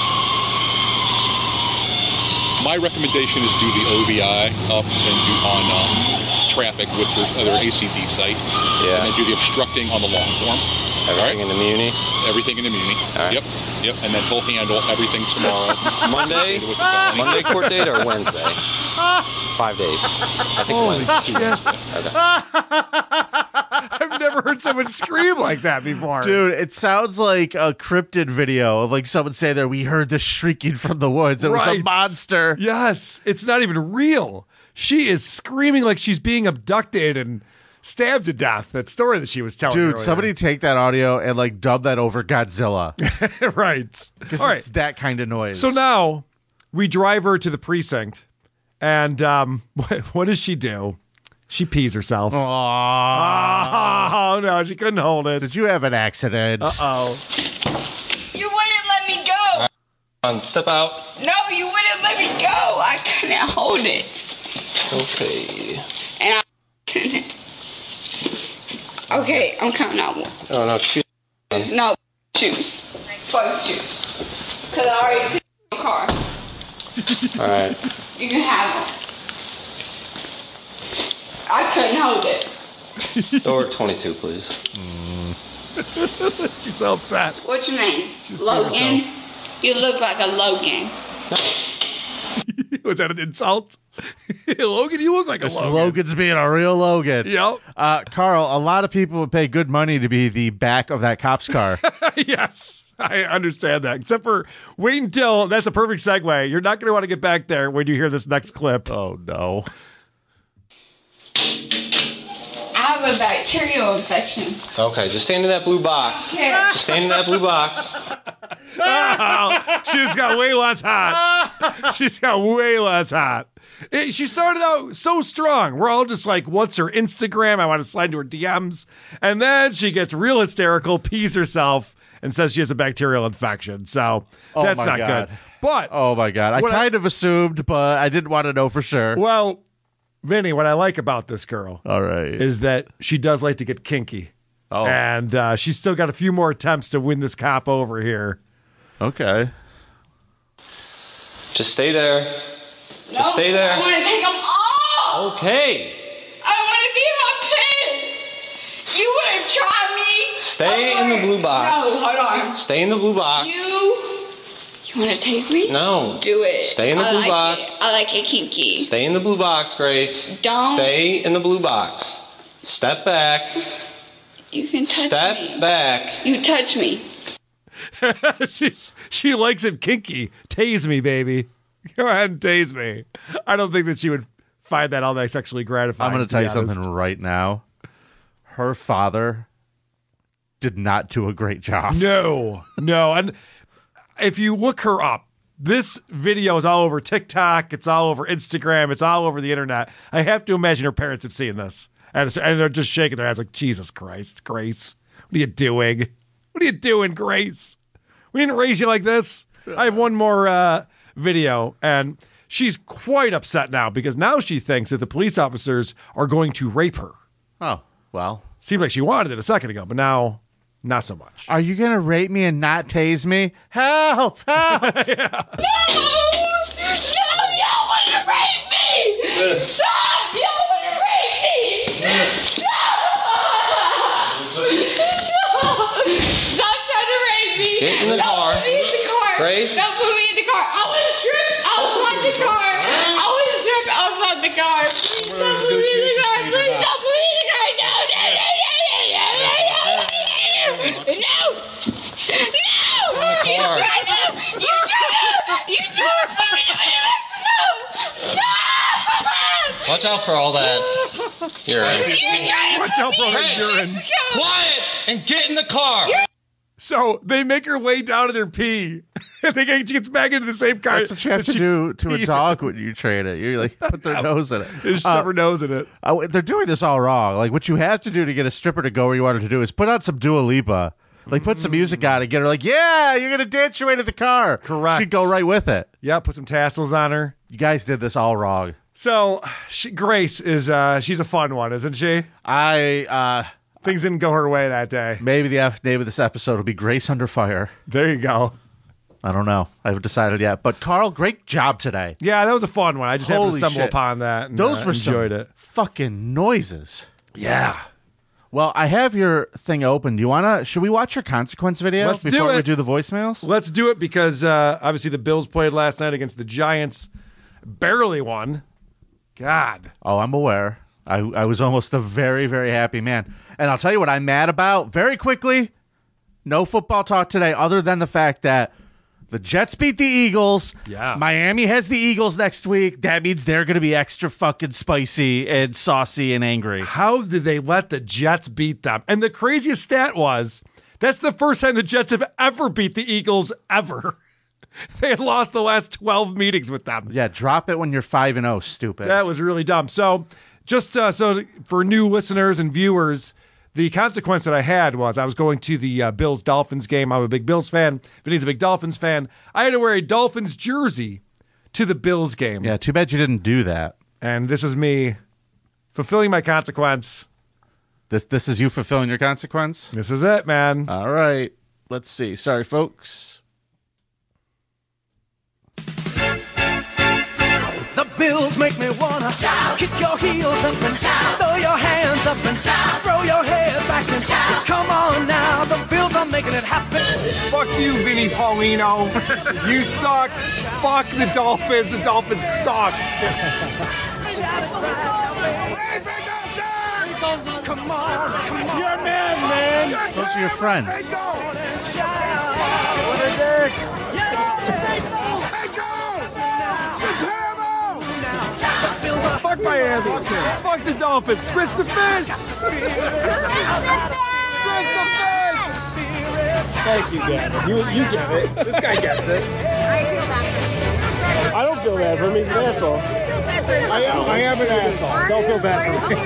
S17: My recommendation is do the OVI up and do on traffic with their ACD site.
S14: Yeah.
S17: And then do the obstructing on the long form.
S14: Everything in the Muni.
S17: Everything in the Muni.
S14: All right.
S17: Yep. And then he'll handle everything tomorrow.
S14: Monday court date or Wednesday? 5 days. I think
S7: Holy
S14: Wednesday.
S7: shit.
S14: Okay.
S7: I I've never heard someone scream like that before.
S6: Dude, it sounds like a cryptid video of like someone saying there, we heard the shrieking from the woods. It was a monster.
S7: Yes. It's not even real. She is screaming like she's being abducted and stabbed to death. That story that she was telling.
S6: Dude,
S7: earlier.
S6: somebody take that audio and like dub that over Godzilla.
S7: Right.
S6: Because
S7: All
S6: it's that kind of noise.
S7: So now we drive her to the precinct, and what does she do? She pees herself. Oh, no, she couldn't hold it.
S6: Did you have an accident?
S7: Uh-oh.
S16: You wouldn't let me go.
S14: Step out.
S16: No, you wouldn't let me go. I couldn't hold it.
S14: Okay.
S16: And I couldn't. Okay, I'm counting out one.
S14: Oh, no. Shoes.
S16: No, shoes. Both shoes. Because I already put in my car.
S14: All right.
S16: You can have them. I couldn't hold it.
S14: Door 22, please.
S7: She's so upset.
S16: What's your name? Logan? You look like a Logan.
S7: Was that an insult? Logan, you look like a Logan.
S6: Logan's being a real Logan.
S7: Yep.
S6: Carl, a lot of people would pay good money to be the back of that cop's car.
S7: Yes, I understand that. Except for wait until, that's a perfect segue. You're not going to want to get back there when you hear this next clip.
S6: Oh, no.
S16: I have a bacterial infection.
S14: Okay, just stand in that blue box.
S16: Here.
S14: Just stand in that blue box.
S7: Oh, she just got way less hot. She's got way less hot. She started out so strong. We're all just like, what's her Instagram? I want to slide into her DMs. And then she gets real hysterical, pees herself, and says she has a bacterial infection. So that's not good. But
S6: oh my God. I kind of assumed, but I didn't want to know for sure.
S7: Well, Vinny, what I like about this girl is that she does like to get kinky.
S6: Oh.
S7: And she's still got a few more attempts to win this cop over here.
S6: Okay.
S14: Just stay there.
S16: No,
S14: Just stay there.
S16: I want to take them all.
S14: Okay.
S16: I want to be my pig. You want to try me?
S14: Stay in the blue box.
S16: No, hold on.
S14: Stay in the blue box.
S16: You want to taste me?
S14: No.
S16: Do it.
S14: Stay in the blue box.
S16: I like it kinky.
S14: Stay in the blue box, Grace.
S16: Don't.
S14: Stay in the blue box. Step back.
S16: You can touch me.
S14: Step back.
S16: You touch me.
S7: She likes it kinky. Tase me, baby. Go ahead and tase me. I don't think that she would find that all that sexually gratifying.
S6: I'm going to tell you something right now. Her father did not do a great job.
S7: No. And if you look her up, this video is all over TikTok. It's all over Instagram. It's all over the internet. I have to imagine her parents have seen this. And they're just shaking their heads like, Jesus Christ, Grace. What are you doing? What are you doing, Grace? We didn't raise you like this. I have one more video, and she's quite upset now because now she thinks that the police officers are going to rape her.
S6: Oh, well.
S7: Seemed like she wanted it a second ago, but now not so much.
S6: Are you going to rape me and not tase me? Help! Help!
S16: No, y'all want to rape me! Stop! Y'all want to rape me! Stop trying to rape me!
S14: Get in the car.
S16: Don't put me in the car!
S14: Grace?
S16: Don't put me in the car! I want to strip outside the car! I want to strip outside the car! Please don't put me in the car! Please don't put me in the car! No! You tried to put me to Mexico! Stop!
S14: Watch out for all that urine.
S7: Watch out for all that urine.
S14: Quiet and get in the car.
S7: So they make her lay down in her pee. And she gets back into the same car.
S6: That's what you have to do to a dog when you train it. You like put their nose in it.
S7: Just shove her nose in it.
S6: They're doing this all wrong. Like what you have to do to get a stripper to go where you want her to do is put on some Dua Lipa. Like put some music on and get her like, yeah, you're gonna dance your way to the car.
S7: Correct.
S6: She'd go right with it.
S7: Yeah, put some tassels on her.
S6: You guys did this all wrong.
S7: So Grace is she's a fun one, isn't she? Things didn't go her way that day.
S6: Maybe the name of this episode will be Grace Under Fire.
S7: There you go.
S6: I don't know. I haven't decided yet. But Carl, great job today.
S7: Yeah, that was a fun one. I just happened to stumble
S6: shit.
S7: upon that and
S6: those were
S7: enjoyed
S6: some
S7: it.
S6: Fucking noises.
S7: Yeah.
S6: Well, I have your thing open. Do you want to? Should we watch your consequence video before we do the voicemails?
S7: Let's do it because obviously the Bills played last night against the Giants. Barely won. God.
S6: Oh, I'm aware. I was almost a very, very happy man. And I'll tell you what I'm mad about very quickly. No football talk today other than the fact that the Jets beat the Eagles.
S7: Yeah.
S6: Miami has the Eagles next week. That means they're going to be extra fucking spicy and saucy and angry.
S7: How did they let the Jets beat them? And the craziest stat was, that's the first time the Jets have ever beat the Eagles ever. They had lost the last 12 meetings with them.
S6: Yeah, drop it when you're 5-0, stupid.
S7: That was really dumb. So just so for new listeners and viewers, the consequence that I had was I was going to the Bills-Dolphins game. I'm a big Bills fan. Vinny's a big Dolphins fan. I had to wear a Dolphins jersey to the Bills game.
S6: Yeah, too bad you didn't do that.
S7: And this is me fulfilling my consequence.
S6: This is you fulfilling your consequence?
S7: This is it, man.
S6: All right. Let's see. Sorry, folks.
S18: The Bills make me wanna shout, kick your heels up and shout, throw your hands up and shout, throw your head back and shout. Come on now, the Bills are making it happen.
S12: Fuck you, Vinny Paulino. You suck. Fuck the Dolphins. The Dolphins suck.
S18: Come on, come on.
S12: You're a man.
S6: Those are your friends.
S12: What a dick. Fuck Miami. Fuck the Dolphins. Switch the fence. Switch the fence. Thank you, Dad. You get it. This guy gets it. I don't feel bad for him. He's an asshole. I am an asshole. Don't feel bad for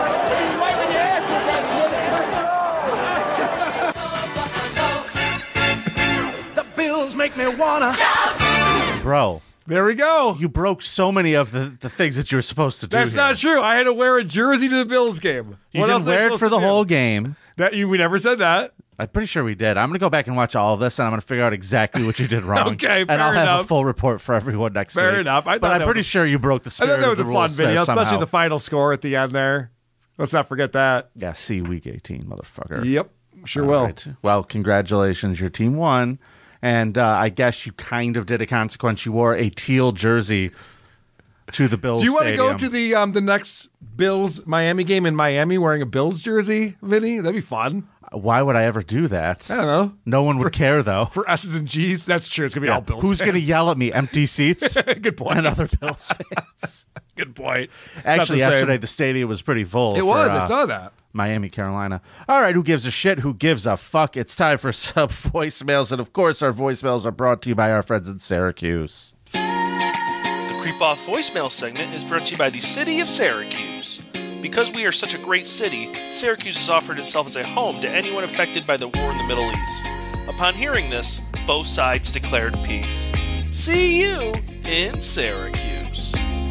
S12: me.
S18: The Bills make me wanna.
S6: Bro.
S7: There we go.
S6: You broke so many of the things that you were supposed to do.
S7: That's not true. I had to wear a jersey to the Bills game.
S6: You didn't wear it for the whole game.
S7: We never said that.
S6: I'm pretty sure we did. I'm going to go back and watch all of this, and I'm going to figure out exactly what you did wrong.
S7: Okay, fair
S6: and I'll have
S7: enough.
S6: a full report for everyone next week.
S7: Fair enough.
S6: But I'm pretty sure you broke the
S7: I
S6: spirit
S7: thought that was
S6: of
S7: a
S6: the
S7: fun
S6: rules there
S7: video, especially
S6: somehow.
S7: the final score at the end there. Let's not forget that.
S6: Yeah, see week 18, motherfucker.
S7: Yep, sure
S6: All
S7: will.
S6: right. Well, congratulations. Your team won. And I guess you kind of did a consequence. You wore a teal jersey to the Bills
S7: Do you want to
S6: stadium.
S7: go to the next Bills-Miami game in Miami wearing a Bills jersey, Vinny? That'd be fun.
S6: Why would I ever do that?
S7: I don't know.
S6: No one would care, though.
S7: For S's and G's? That's true. It's going to be all Bills
S6: Who's going to
S7: fans.
S6: yell at me? Empty seats?
S7: Good point.
S6: And other Bills fans.
S7: Good point.
S6: Actually,
S7: It's not the
S6: yesterday
S7: same.
S6: the stadium was pretty full.
S7: It
S6: for,
S7: was. I saw that.
S6: Miami, Carolina. All right, who gives a shit? Who gives a fuck? It's time for some voicemails. And, of course, our voicemails are brought to you by our friends in Syracuse.
S19: The Creep Off voicemail segment is brought to you by the City of Syracuse. Because we are such a great city, Syracuse has offered itself as a home to anyone affected by the war in the Middle East. Upon hearing this, both sides declared peace. See you in Syracuse.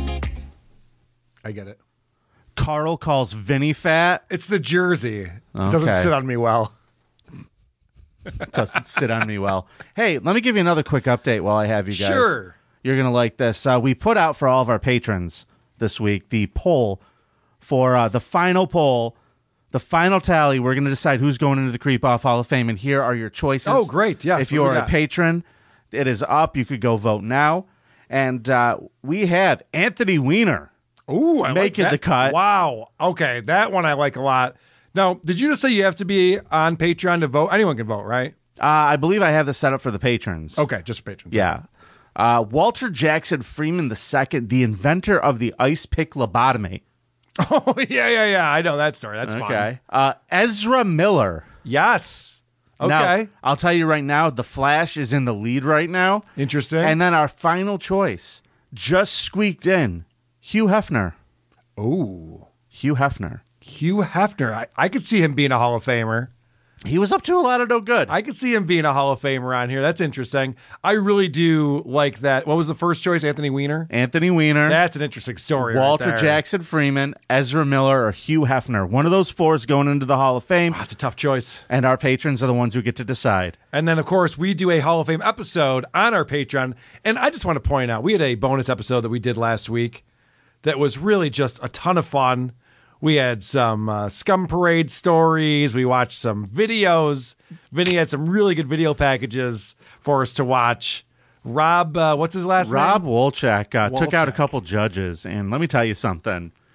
S7: I get it.
S6: Carl calls Vinny fat.
S7: It's the jersey. It
S6: Okay.
S7: doesn't sit on me well.
S6: Doesn't sit on me well. Hey, let me give you another quick update while I have you guys.
S7: Sure.
S6: You're going to like this. We put out for all of our patrons this week the poll for the final poll, the final tally. We're going to decide who's going into the Creep Off Hall of Fame, and here are your choices.
S7: Oh, great. Yes.
S6: If
S7: what
S6: you
S7: do
S6: are
S7: we
S6: a
S7: got?
S6: patron, it is up. You could go vote now. And we have Anthony Weiner.
S7: Ooh, I like
S6: making
S7: that.
S6: the cut.
S7: Wow. Okay, that one I like a lot. Now, did you just say you have to be on Patreon to vote? Anyone can vote, right?
S6: I believe I have this set up for the patrons.
S7: Okay, just patrons.
S6: Yeah. Walter Jackson Freeman II, the inventor of the ice pick lobotomy.
S7: Oh, yeah. I know that story. That's fun.
S6: Okay. Ezra Miller.
S7: Yes. Okay.
S6: Now, I'll tell you right now, The Flash is in the lead right now.
S7: Interesting.
S6: And then our final choice just squeaked in. Hugh Hefner.
S7: Ooh.
S6: Hugh Hefner.
S7: Hugh Hefner. I could see him being a Hall of Famer.
S6: He was up to a lot of no good.
S7: I could see him being a Hall of Famer on here. That's interesting. I really do like that. What was the first choice? Anthony Weiner?
S6: Anthony Weiner.
S7: That's an interesting story.
S6: Walter
S7: right there.
S6: Jackson Freeman, Ezra Miller, or Hugh Hefner. One of those four is going into the Hall of Fame.
S7: That's a tough choice.
S6: And our patrons are the ones who get to decide.
S7: And then, of course, we do a Hall of Fame episode on our Patreon. And I just want to point out, we had a bonus episode that we did last week that was really just a ton of fun. We had some Scum Parade stories. We watched some videos. Vinny had some really good video packages for us to watch. Rob, what's his last name?
S6: Rob Wolchak took out a
S7: Wolchak.
S6: couple judges. And let me tell you something.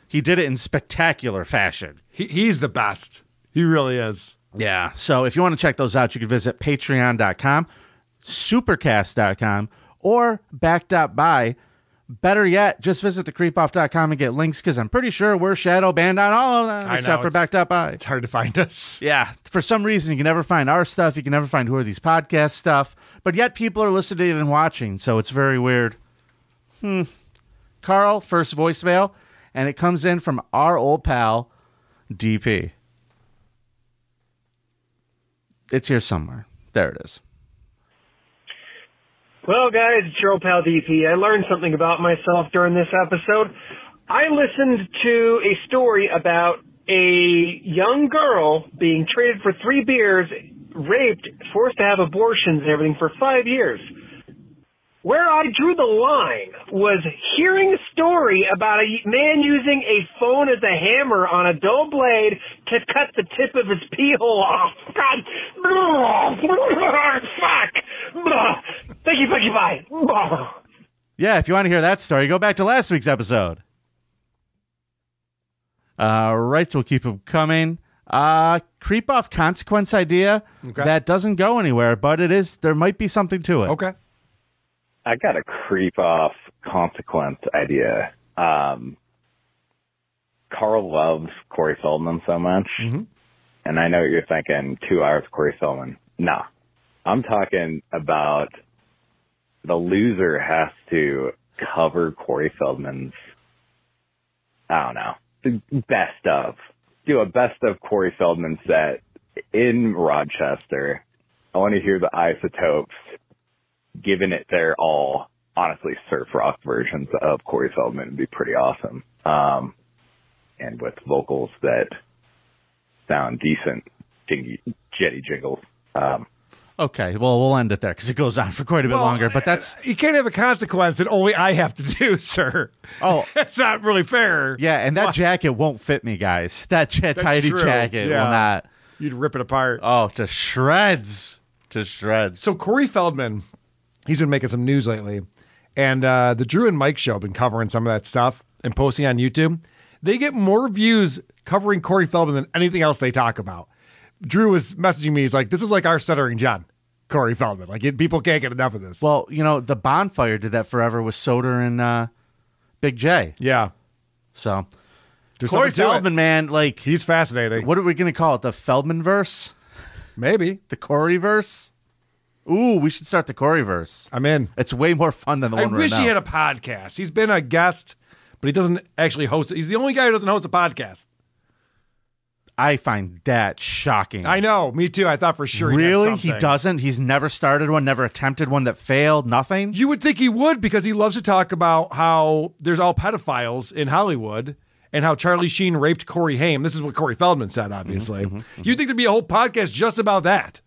S6: he did it in spectacular fashion.
S7: He's the best. He really is.
S6: Yeah. So if you want to check those out, you can visit patreon.com, supercast.com, or back.by. Better yet, just visit thecreepoff.com and get links, because I'm pretty sure we're shadow banned on all of them, except for back.by.
S7: It's hard to find us.
S6: Yeah. For some reason, you can never find our stuff. You can never find Who Are These Podcast stuff. But yet people are listening and watching, so it's very weird. Carl, first voicemail, and it comes in from our old pal, DP. It's here somewhere. There it is.
S20: Well, guys, it's your old pal DP. I learned something about myself during this episode. I listened to a story about a young girl being traded for 3 beers, raped, forced to have abortions and everything for 5 years. Where I drew the line was hearing a story about a man using a phone as a hammer on a dull blade to cut the tip of his pee hole off. God. Fuck. Thank you, bye.
S6: Yeah, if you want to hear that story, go back to last week's episode. Right, so we'll keep them coming. Creep off consequence idea.
S7: Okay.
S6: That doesn't go anywhere, but it is. There might be something to it.
S7: Okay.
S21: I got a creep off consequence idea. Carl loves Corey Feldman so much, and I know what you're thinking, 2 hours Corey Feldman. Nah, I'm talking about the loser has to cover Corey Feldman's, I don't know, the best of. Do a best of Corey Feldman set in Rochester. I want to hear the Isotopes giving it their all. Honestly, surf rock versions of Corey Feldman would be pretty awesome. And with vocals that sound decent, jetty jingles.
S6: Okay, well, we'll end it there because it goes on for quite a bit longer. But that's
S7: You can't have a consequence that only I have to do, sir.
S6: Oh,
S7: that's not really fair.
S6: Yeah, and that jacket won't fit me, guys. That tidy
S7: true.
S6: jacket
S7: Yeah.
S6: will not.
S7: You'd rip it apart.
S6: Oh, to shreds. To shreds.
S7: So Corey Feldman, he's been making some news lately. And the Drew and Mike show have been covering some of that stuff and posting on YouTube. They get more views covering Corey Feldman than anything else they talk about. Drew was messaging me. He's like, this is like our Stuttering John, Corey Feldman. Like, people can't get enough of this.
S6: Well, you know, the Bonfire did that forever with Soder and Big J.
S7: Yeah.
S6: So,
S7: There's
S6: Corey
S7: something to
S6: Feldman, man, like...
S7: He's fascinating.
S6: What are we going to call it? The Feldman-verse?
S7: Maybe.
S6: The Corey-verse? Ooh, we should start the Corey-verse.
S7: I'm in.
S6: It's way more fun than the
S7: I
S6: one
S7: wish
S6: right now.
S7: he had a podcast. He's been a guest, but he doesn't actually host it. He's the only guy who doesn't host a podcast.
S6: I find that shocking.
S7: I know. Me too. I thought for sure
S6: Really?
S7: he
S6: He doesn't? He's never started one, never attempted one that failed? Nothing?
S7: You would think he would, because he loves to talk about how there's all pedophiles in Hollywood and how Charlie Sheen raped Corey Haim. This is what Corey Feldman said, obviously. You'd think there'd be a whole podcast just about that.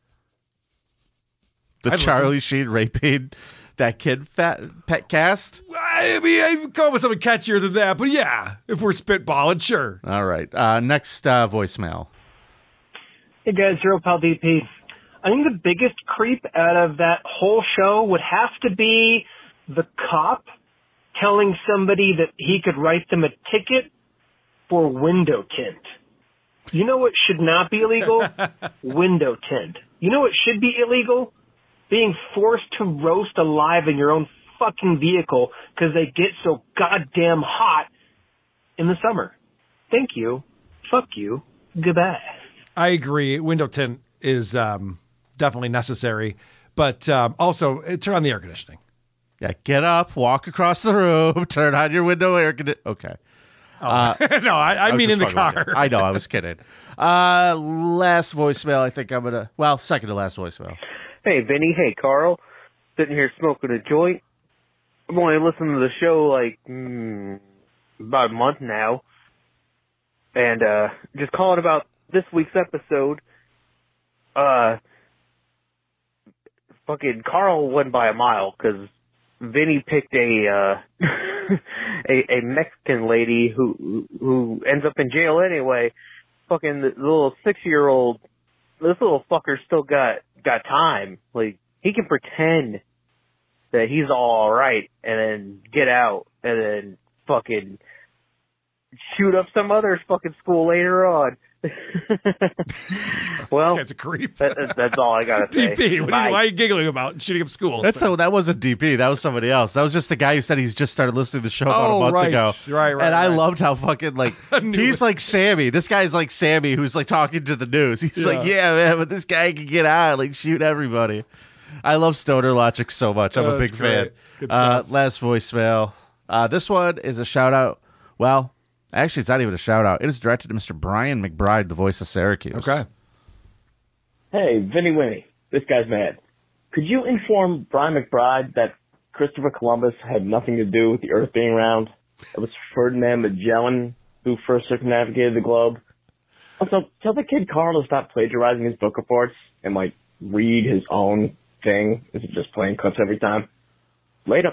S6: The Charlie Sheen raping that kid pet cast?
S7: I mean, I've come up with something catchier than that, but yeah, if we're spitballing, sure.
S6: All right. Next voicemail.
S20: Hey guys, Zero Pal DP. I think the biggest creep out of that whole show would have to be the cop telling somebody that he could write them a ticket for window tint. You know what should not be illegal? Window tint. You know what should be illegal? Being forced to roast alive in your own fucking vehicle because they get so goddamn hot in the summer. Thank you. Fuck you. Goodbye.
S7: I agree. Window tint is definitely necessary, but also turn on the air conditioning.
S6: Yeah, get up, walk across the room, turn on your window air conditioning. Okay.
S7: No, I mean in the car.
S6: I know, I was kidding. Last voicemail, I think I'm going to... Well, second to last voicemail.
S22: Hey, Vinny. Hey, Carl. Sitting here smoking a joint. I've only listened to the show like about a month now. And just calling about this week's episode. Fucking Carl won by a mile because Vinny picked a a Mexican lady who ends up in jail anyway. Fucking the little 6-year-old, this little fucker still got time. Like, he can pretend that he's all right and then get out and then fucking shoot up some other fucking school later on. Well,
S7: this guy's a creep.
S22: That's all I gotta say.
S7: DP, why are you giggling about shooting up schools?
S6: That wasn't DP. That was somebody else. That was just the guy who said he's just started listening to the show about a month ago.
S7: Right.
S6: And I loved how fucking like he's like Sammy. This guy's like Sammy who's like talking to the news. He's like, yeah, man, but this guy can get out, like shoot everybody. I love Stoner Logic so much. I'm a big fan.
S7: Good stuff.
S6: Last voicemail. This one is a shout out. Well, actually, it's not even a shout out. It is directed to Mr. Brian McBride, the voice of Syracuse.
S7: Okay.
S2: Hey, Vinny Winnie, this guy's mad. Could you inform Brian McBride that Christopher Columbus had nothing to do with the Earth being round? It was Ferdinand Magellan who first circumnavigated the globe. Also, tell the kid Carl to stop plagiarizing his book reports and, like, read his own thing. Is it just playing clips every time? Later.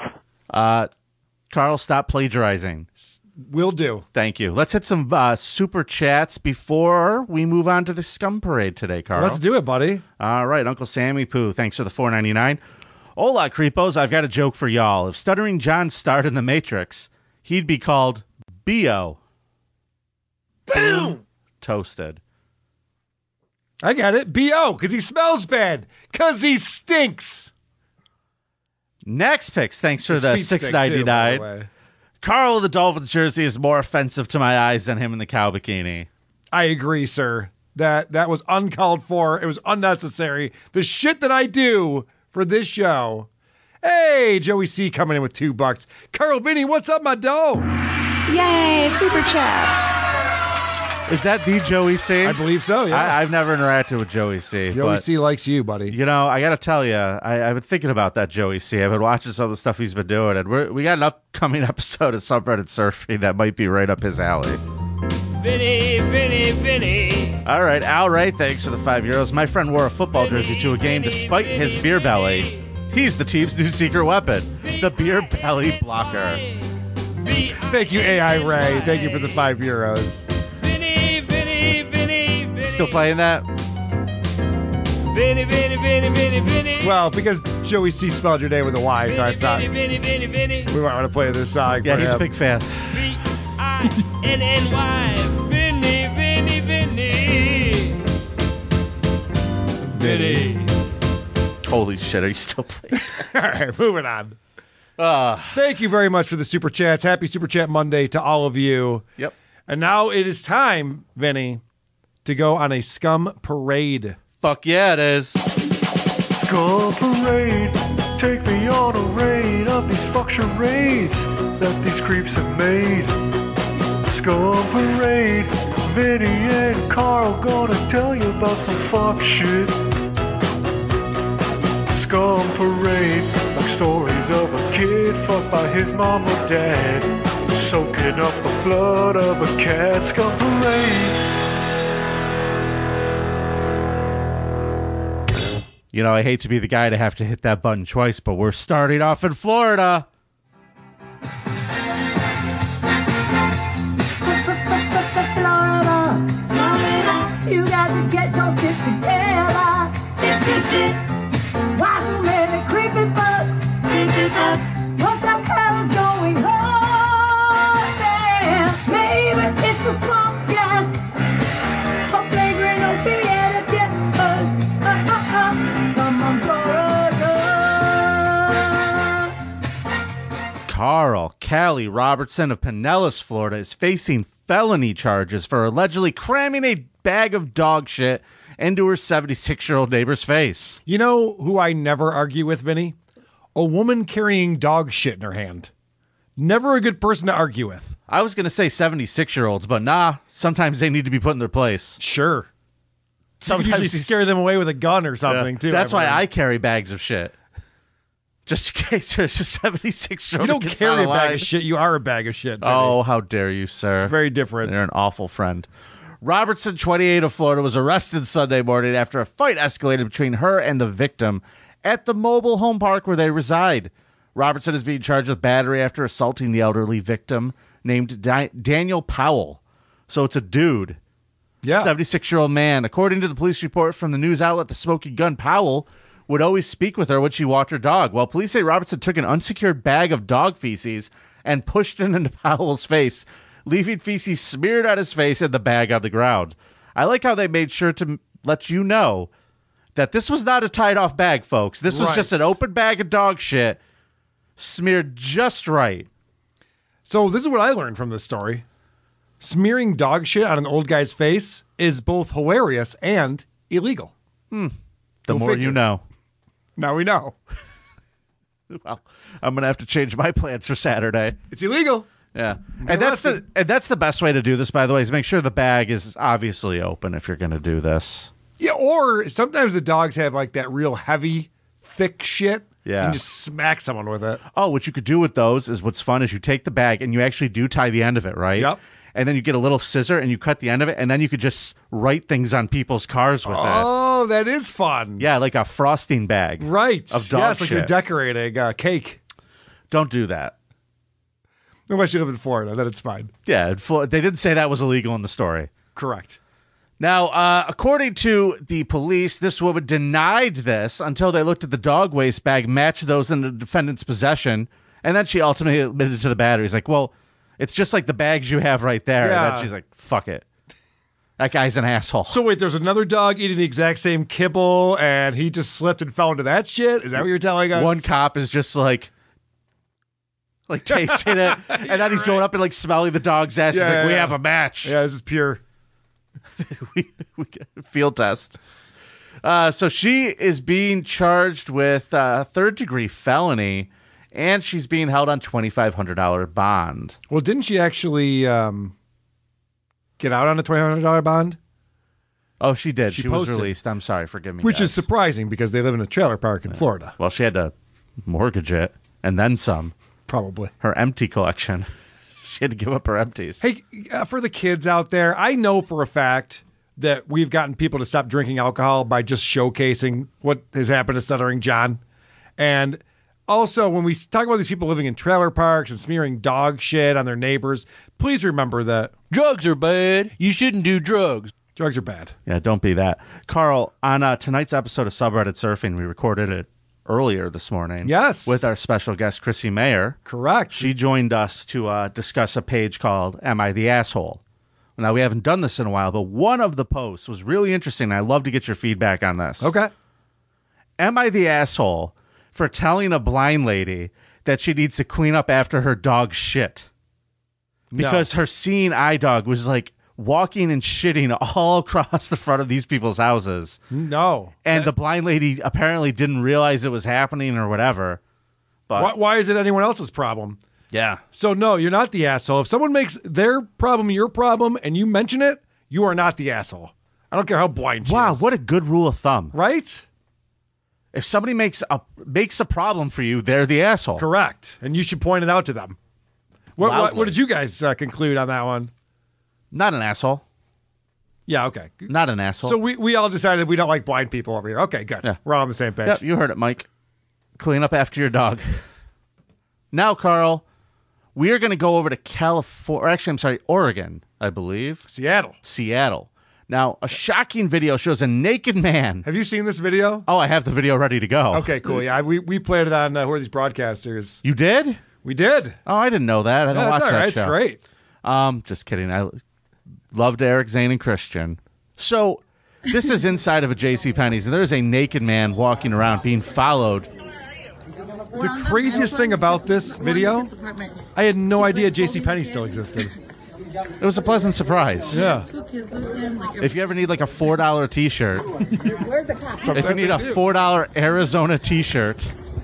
S6: Carl, stop plagiarizing.
S7: Will do.
S6: Thank you. Let's hit some super chats before we move on to the scum parade today, Carl.
S7: Let's do it, buddy.
S6: All right, Uncle Sammy Poo, thanks for the $4.99. Hola, creepos. I've got a joke for y'all. If Stuttering John starred in The Matrix, he'd be called B.O.
S7: Boom!
S6: Toasted.
S7: I got it. B.O. because he smells bad. Because he stinks.
S6: Next picks, thanks for
S7: His
S6: the
S7: feet stink, too, by the
S6: $6.99.
S7: way.
S6: Carl in the Dolphins jersey is more offensive to my eyes than him in the cow bikini.
S7: I agree, sir. That was uncalled for. It was unnecessary. The shit that I do for this show. Hey, Joey C coming in with $2. Carl Vinny, what's up, my dogs?
S4: Yay, super chats.
S6: Is that the Joey C?
S7: I believe so, yeah.
S6: I've never interacted with Joey C.
S7: Joey
S6: but,
S7: C likes you, buddy.
S6: You know, I got to tell you, I've been thinking about that Joey C. I've been watching some of the stuff he's been doing, and we got an upcoming episode of Subreddit Surfing that might be right up his alley.
S18: Vinny.
S6: All right, Al Ray, thanks for the €5. My friend wore a football jersey to a game despite his beer belly. He's the team's new secret weapon, the beer belly blocker.
S7: Thank you, AI Ray. Thank you for the €5.
S6: Still playing that?
S18: Vinny.
S7: Well, because Joey C spelled your name with a Y, so I thought we might want to play this song.
S6: Yeah, he's a big fan.
S18: Vinny.
S6: Holy shit, are you still playing?
S7: All right, moving on. Thank you very much for the Super Chats. Happy Super Chat Monday to all of you.
S6: Yep.
S7: And now it is time, Vinny, to go on a scum parade.
S6: Fuck yeah, it is.
S18: Scum parade, take me on a raid of these fuck charades that these creeps have made. Scum parade, Vinny and Carl gonna tell you about some fuck shit. Scum parade, like stories of a kid fucked by his mom or dad, soaking up the blood of a cat. Scum parade.
S6: You know, I hate to be the guy to have to hit that button twice, but we're starting off in Florida.
S18: You got to get your shit together. It's your shit. Why so many creepy bugs? What the hell is going on there? Maybe it's the swamp gas. Or flagrant opiate abuse. Come on, Florida.
S6: Carl Callie Robertson of Pinellas, Florida, is facing felony charges for allegedly cramming a bag of dog shit into her 76-year-old neighbor's face.
S7: You know who I never argue with, Vinny? A woman carrying dog shit in her hand. Never a good person to argue with.
S6: I was going to say 76-year-olds, but nah, sometimes they need to be put in their place.
S7: Sure.
S6: Sometimes
S7: you usually scare them away with a gun or something, too.
S6: That's why I carry bags of shit. Just in case there's a 76-year-old.
S7: You don't carry a bag of shit. You are a bag of shit, Vinny.
S6: Oh, how dare you, sir.
S7: It's very different.
S6: You're an awful friend. Robertson, 28 of Florida, was arrested Sunday morning after a fight escalated between her and the victim at the mobile home park where they reside. Robertson is being charged with battery after assaulting the elderly victim named Daniel Powell. So it's a dude.
S7: Yeah.
S6: 76-year-old man. According to the police report from the news outlet The Smoking Gun, Powell would always speak with her when she walked her dog. While police say Robertson took an unsecured bag of dog feces and pushed it into Powell's face, leaving feces smeared on his face and the bag on the ground. I like how they made sure to let you know that this was not a tied-off bag, folks. This was just an open bag of dog shit smeared just right.
S7: So this is what I learned from this story. Smearing dog shit on an old guy's face is both hilarious and illegal.
S6: The more you know.
S7: Now we know.
S6: Well, I'm going to have to change my plans for Saturday.
S7: It's illegal.
S6: Yeah. And that's the best way to do this, by the way, is make sure the bag is obviously open if you're going to do this.
S7: Yeah, or sometimes the dogs have like that real heavy, thick shit.
S6: Yeah.
S7: You can just smack someone with it.
S6: Oh, what you could do with those is what's fun is you take the bag and you actually do tie the end of it, right?
S7: Yep.
S6: And then you get a little scissor and you cut the end of it, and then you could just write things on people's cars with it.
S7: Oh, that is fun.
S6: Yeah, like a frosting bag.
S7: Right.
S6: Of dog
S7: it's like
S6: shit.
S7: you're decorating cake.
S6: Don't do that.
S7: Unless you live in Florida, then it's fine.
S6: Yeah, they didn't say that was illegal in the story.
S7: Correct.
S6: Now, according to the police, this woman denied this until they looked at the dog waste bag, matched those in the defendant's possession, and then she ultimately admitted to the battery. He's like, well, it's just like the bags you have right there.
S7: Yeah.
S6: And then she's like, fuck it. That guy's an asshole.
S7: So wait, there's another dog eating the exact same kibble, and he just slipped and fell into that shit? Is that what you're telling us?
S6: One cop is just like tasting it, and then he's going up and like smelling the dog's ass. He's like, we have a match.
S7: Yeah, this is pure.
S6: we get a field test. So she is being charged with third-degree felony, and she's being held on $2,500 bond.
S7: Well, didn't she actually get out on a $2,500 bond?
S6: Oh, she did. She was
S7: posted.
S6: released. I'm sorry. Forgive me.
S7: Which
S6: guys.
S7: is surprising because they live in a trailer park in Florida.
S6: Well, she had to mortgage it and then some.
S7: Probably.
S6: Her empty collection. She had to give up her empties.
S7: Hey, for the kids out there, I know for a fact that we've gotten people to stop drinking alcohol by just showcasing what has happened to Stuttering John. And also, when we talk about these people living in trailer parks and smearing dog shit on their neighbors, please remember that
S1: drugs are bad. You shouldn't do drugs.
S7: Drugs are bad.
S6: Yeah, don't be that. Carl, on tonight's episode of Subreddit Surfing, we recorded it earlier this morning.
S7: Yes.
S6: With our special guest, Chrissy Mayer.
S7: Correct.
S6: She joined us to discuss a page called Am I the Asshole? Now, we haven't done this in a while, but one of the posts was really interesting. I'd love to get your feedback on this.
S7: Okay.
S6: Am I the asshole for telling a blind lady that she needs to clean up after her dog's shit? Because her seeing eye dog was like walking and shitting all across the front of these people's houses.
S7: No.
S6: And the blind lady apparently didn't realize it was happening or whatever. But
S7: Why is it anyone else's problem?
S6: Yeah.
S7: So, no, you're not the asshole. If someone makes their problem your problem and you mention it, you are not the asshole. I don't care how blind she is.
S6: What a good rule of thumb.
S7: Right?
S6: If somebody makes a problem for you, they're the asshole.
S7: Correct. And you should point it out to them. What did you guys conclude on that one?
S6: Not an asshole.
S7: Yeah, okay.
S6: Not an asshole.
S7: So we all decided we don't like blind people over here. Okay, good.
S6: Yeah.
S7: We're all on the same page.
S6: Yep, you heard it, Mike. Clean up after your dog. Now, Carl, we are going to go over to Oregon, I believe. Seattle. Now, a shocking video shows a naked man.
S7: Have you seen this video?
S6: Oh, I have the video ready to go.
S7: Okay, cool. Yeah, we played it on Who Are These Broadcasters?
S6: You did?
S7: We did.
S6: Oh, I didn't know that. I don't watch
S7: all
S6: that
S7: right.
S6: show.
S7: It's great.
S6: Just kidding. I loved Eric, Zane, and Christian. So, this is inside of a JCPenney's, and there's a naked man walking around being followed.
S7: The craziest thing about this video, I had no idea JCPenney still existed.
S6: It was a pleasant surprise.
S7: Yeah.
S6: If you ever need like a $4 t-shirt, if you need a $4 Arizona t-shirt.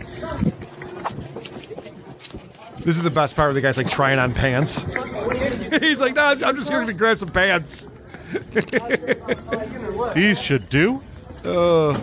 S7: This is the best part where the guy's like trying on pants. He's like, no, I'm just here to grab some pants.
S6: These should do.
S7: So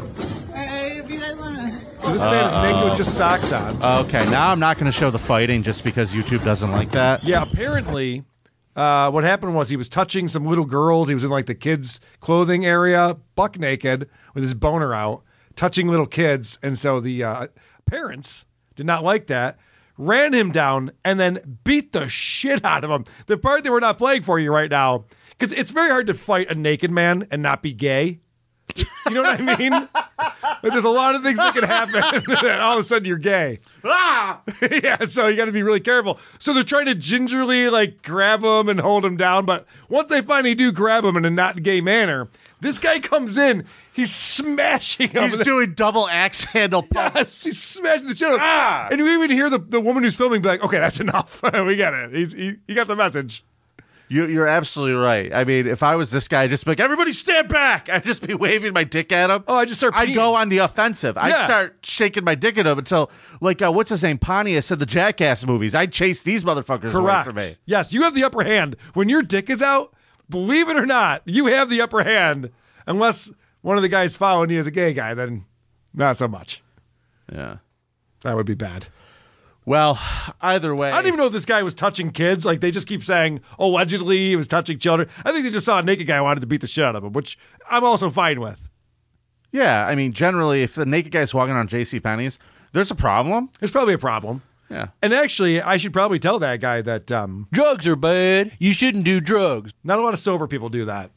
S7: this man is naked with just socks on.
S6: Okay, now I'm not going to show the fighting just because YouTube doesn't like that.
S7: Yeah, apparently what happened was he was touching some little girls. He was in like the kids' clothing area, buck naked, with his boner out, touching little kids. And so the parents did not like that, ran him down, and then beat the shit out of him. The part that we're not playing for you right now, because it's very hard to fight a naked man and not be gay. You know what I mean? Like, there's a lot of things that can happen that all of a sudden you're gay.
S6: Ah!
S7: Yeah, so you got to be really careful. So they're trying to gingerly like grab him and hold him down, but once they finally do grab him in a not gay manner, this guy comes in, he's smashing him.
S6: He's doing double axe handle pumps.
S7: Yes, he's smashing the shit out of him. And you even hear the woman who's filming be like, okay, that's enough. We get it. He got the message.
S6: You're absolutely right. I mean, if I was this guy, I'd just be like, everybody stand back. I'd just be waving my dick at him.
S7: Oh, I'd
S6: go on the offensive.
S7: Yeah.
S6: I'd start shaking my dick at him until, like, what's his name? Pontius said the Jackass movies. I'd chase these motherfuckers away from me.
S7: Yes, you have the upper hand. When your dick is out, believe it or not, you have the upper hand. Unless one of the guys following you is a gay guy, then not so much.
S6: Yeah.
S7: That would be bad.
S6: Well, either way.
S7: I don't even know if this guy was touching kids. Like, they just keep saying, allegedly he was touching children. I think they just saw a naked guy and wanted to beat the shit out of him, which I'm also fine with.
S6: Yeah, I mean, generally, if the naked guy's walking around JCPenney's, there's a problem.
S7: There's probably a problem.
S6: Yeah.
S7: And actually, I should probably tell that guy that...
S1: drugs are bad. You shouldn't do drugs.
S7: Not a lot of sober people do that.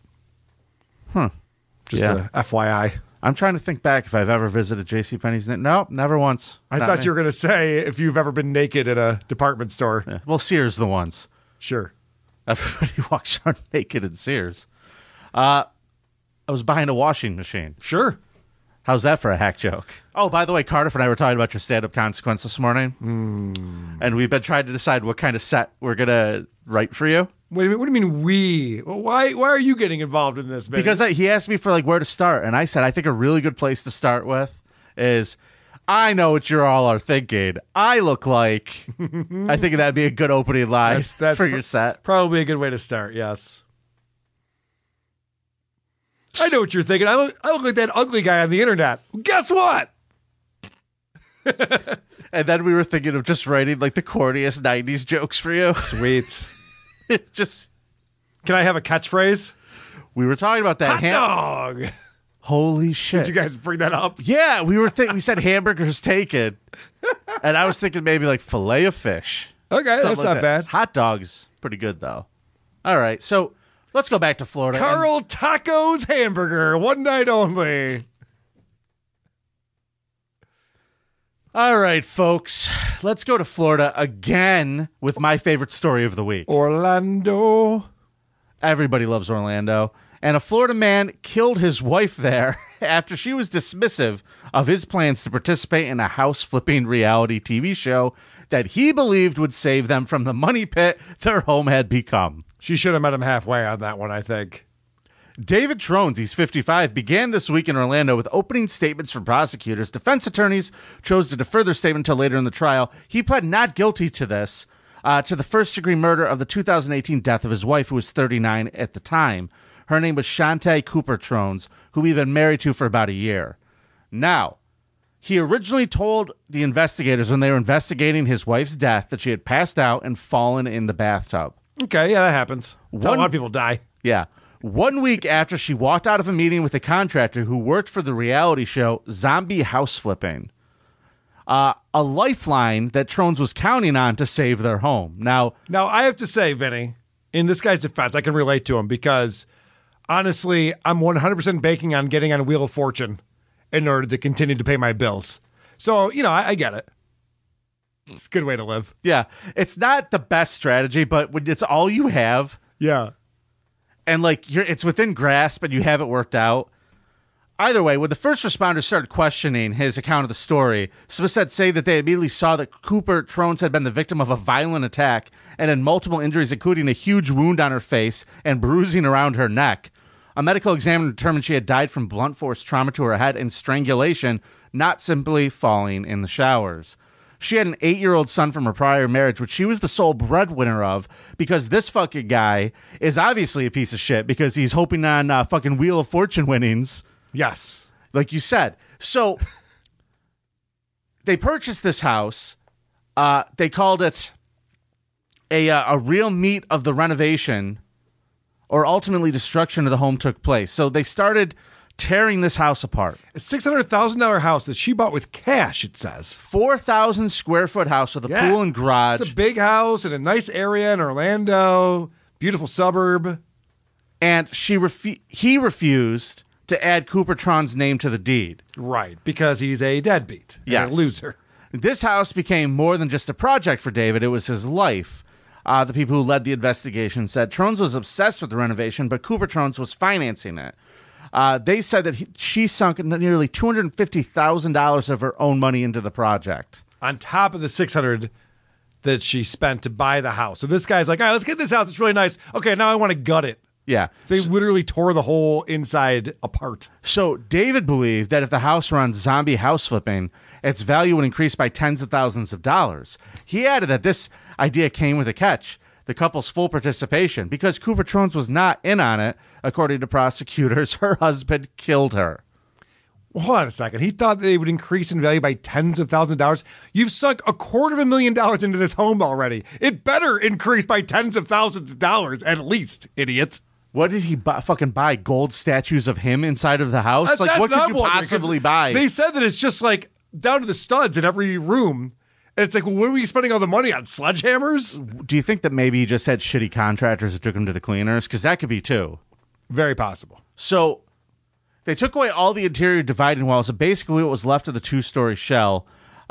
S7: Just
S6: Yeah.
S7: a FYI.
S6: I'm trying to think back if I've ever visited JCPenney's. Nope, never once.
S7: I thought you were going to say if you've ever been naked at a department store.
S6: Yeah. Well, Sears the ones.
S7: Sure.
S6: Everybody walks around naked in Sears. I was buying a washing machine.
S7: Sure.
S6: How's that for a hack joke? Oh, by the way, Cardiff and I were talking about your stand-up consequence this morning. And we've been trying to decide what kind of set we're going to write for you.
S7: Wait a minute, what do you mean we? Why are you getting involved in this, man?
S6: Because he asked me for like where to start, and I said I think a really good place to start with is I know what you all are thinking. I look like. I think that'd be a good opening line for your set.
S7: Probably a good way to start. Yes. I know what you're thinking. I look like that ugly guy on the internet. Well, guess what?
S6: And then we were thinking of just writing like the corniest 90s jokes for you.
S7: Sweet.
S6: Just.
S7: Can I have a catchphrase?
S6: We were talking about that.
S7: Hot dog.
S6: Holy shit.
S7: Did you guys bring that up?
S6: Yeah, we said hamburgers taken. And I was thinking maybe like filet of fish.
S7: Okay, that's
S6: like
S7: not
S6: that.
S7: bad.
S6: Hot dogs, pretty good though. All right, so let's go back to Florida.
S7: Carl Tacos Hamburger, one night only.
S6: All right, folks, let's go to Florida again with my favorite story of the week.
S7: Orlando.
S6: Everybody loves Orlando. And a Florida man killed his wife there after she was dismissive of his plans to participate in a house-flipping reality TV show that he believed would save them from the money pit their home had become.
S7: She should have met him halfway on that one, I think.
S6: David Trones, he's 55, began this week in Orlando with opening statements from prosecutors. Defense attorneys chose to defer their statement until later in the trial. He pled not guilty to this, to the first-degree murder of the 2018 death of his wife, who was 39 at the time. Her name was Shantae Cooper Trones, who he'd been married to for about a year. Now, he originally told the investigators when they were investigating his wife's death that she had passed out and fallen in the bathtub.
S7: Okay, yeah, that happens. That's how a lot of people die.
S6: Yeah. 1 week after she walked out of a meeting with a contractor who worked for the reality show Zombie House Flipping, a lifeline that Trones was counting on to save their home. Now,
S7: I have to say, Vinny, in this guy's defense, I can relate to him because, honestly, I'm 100% banking on getting on Wheel of Fortune in order to continue to pay my bills. So, I get it. It's a good way to live.
S6: Yeah. It's not the best strategy, but when it's all you have.
S7: Yeah.
S6: And it's within grasp and you have it worked out. Either way, when the first responders started questioning his account of the story, Smith say that they immediately saw that Cooper Trones had been the victim of a violent attack and had multiple injuries, including a huge wound on her face and bruising around her neck. A medical examiner determined she had died from blunt force trauma to her head and strangulation, not simply falling in the showers. She had an 8-year-old son from her prior marriage, which she was the sole breadwinner of, because this fucking guy is obviously a piece of shit because he's hoping on fucking Wheel of Fortune winnings.
S7: Yes.
S6: Like you said. So they purchased this house. They called it a real meat of the renovation, or ultimately destruction of the home took place. So they started tearing this house apart.
S7: A $600,000 house that she bought with cash, it says.
S6: 4,000 square foot house with a pool and garage.
S7: It's a big house in a nice area in Orlando. Beautiful suburb.
S6: And he refused to add Cooper Tron's name to the deed.
S7: Right, because he's a deadbeat. And a loser.
S6: This house became more than just a project for David. It was his life. The people who led the investigation said Trones was obsessed with the renovation, but Cooper Trones was financing it. They said that she sunk nearly $250,000 of her own money into the project.
S7: On top of the $600,000 that she spent to buy the house. So this guy's like, all right, let's get this house. It's really nice. Okay, now I want to gut it.
S6: Yeah.
S7: So he literally tore the whole inside apart.
S6: So David believed that if the house were on zombie house flipping, its value would increase by tens of thousands of dollars. He added that this idea came with a catch, the couple's full participation. Because Cooper Trones was not in on it, according to prosecutors, her husband killed her.
S7: Well, hold on a second. He thought they would increase in value by tens of thousands of dollars. You've sunk $250,000 into this home already. It better increase by tens of thousands of dollars at least, idiot.
S6: What did he fucking buy? Gold statues of him inside of the house? Like, what could you possibly buy?
S7: They said that it's just like down to the studs in every room. And it's like, well, what are we spending all the money on? Sledgehammers?
S6: Do you think that maybe he just had shitty contractors that took him to the cleaners? Because that could be too.
S7: Very possible.
S6: So they took away all the interior dividing walls, and basically what was left of the two-story shell.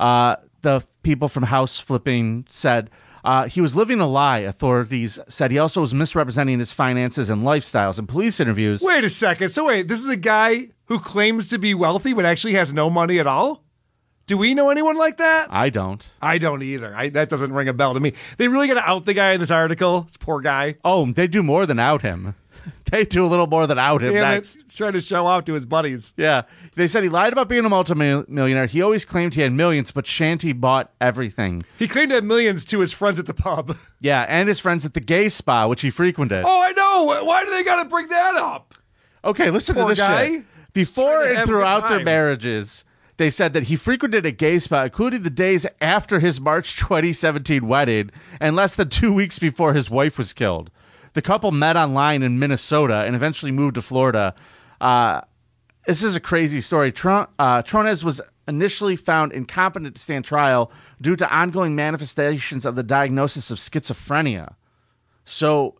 S6: The people from house flipping said he was living a lie. Authorities said he also was misrepresenting his finances and lifestyles. In police interviews...
S7: Wait a second. So wait, this is a guy who claims to be wealthy but actually has no money at all? Do we know anyone like that?
S6: I don't.
S7: I don't either. That doesn't ring a bell to me. They really got to out the guy in this article. This poor guy.
S6: Oh, they do more than out him. They do a little more than out him.
S7: He's trying to show off to his buddies.
S6: Yeah. They said he lied about being a multimillionaire. He always claimed he had millions, but Shanty bought everything.
S7: He claimed to have millions to his friends at the pub.
S6: Yeah, and his friends at the gay spa, which he frequented.
S7: Oh, I know. Why do they got to bring that up?
S6: Okay, listen to this shit. Before and throughout their marriages, they said that he frequented a gay spa, including the days after his March 2017 wedding and less than 2 weeks before his wife was killed. The couple met online in Minnesota and eventually moved to Florida. This is a crazy story. Trones was initially found incompetent to stand trial due to ongoing manifestations of the diagnosis of schizophrenia. So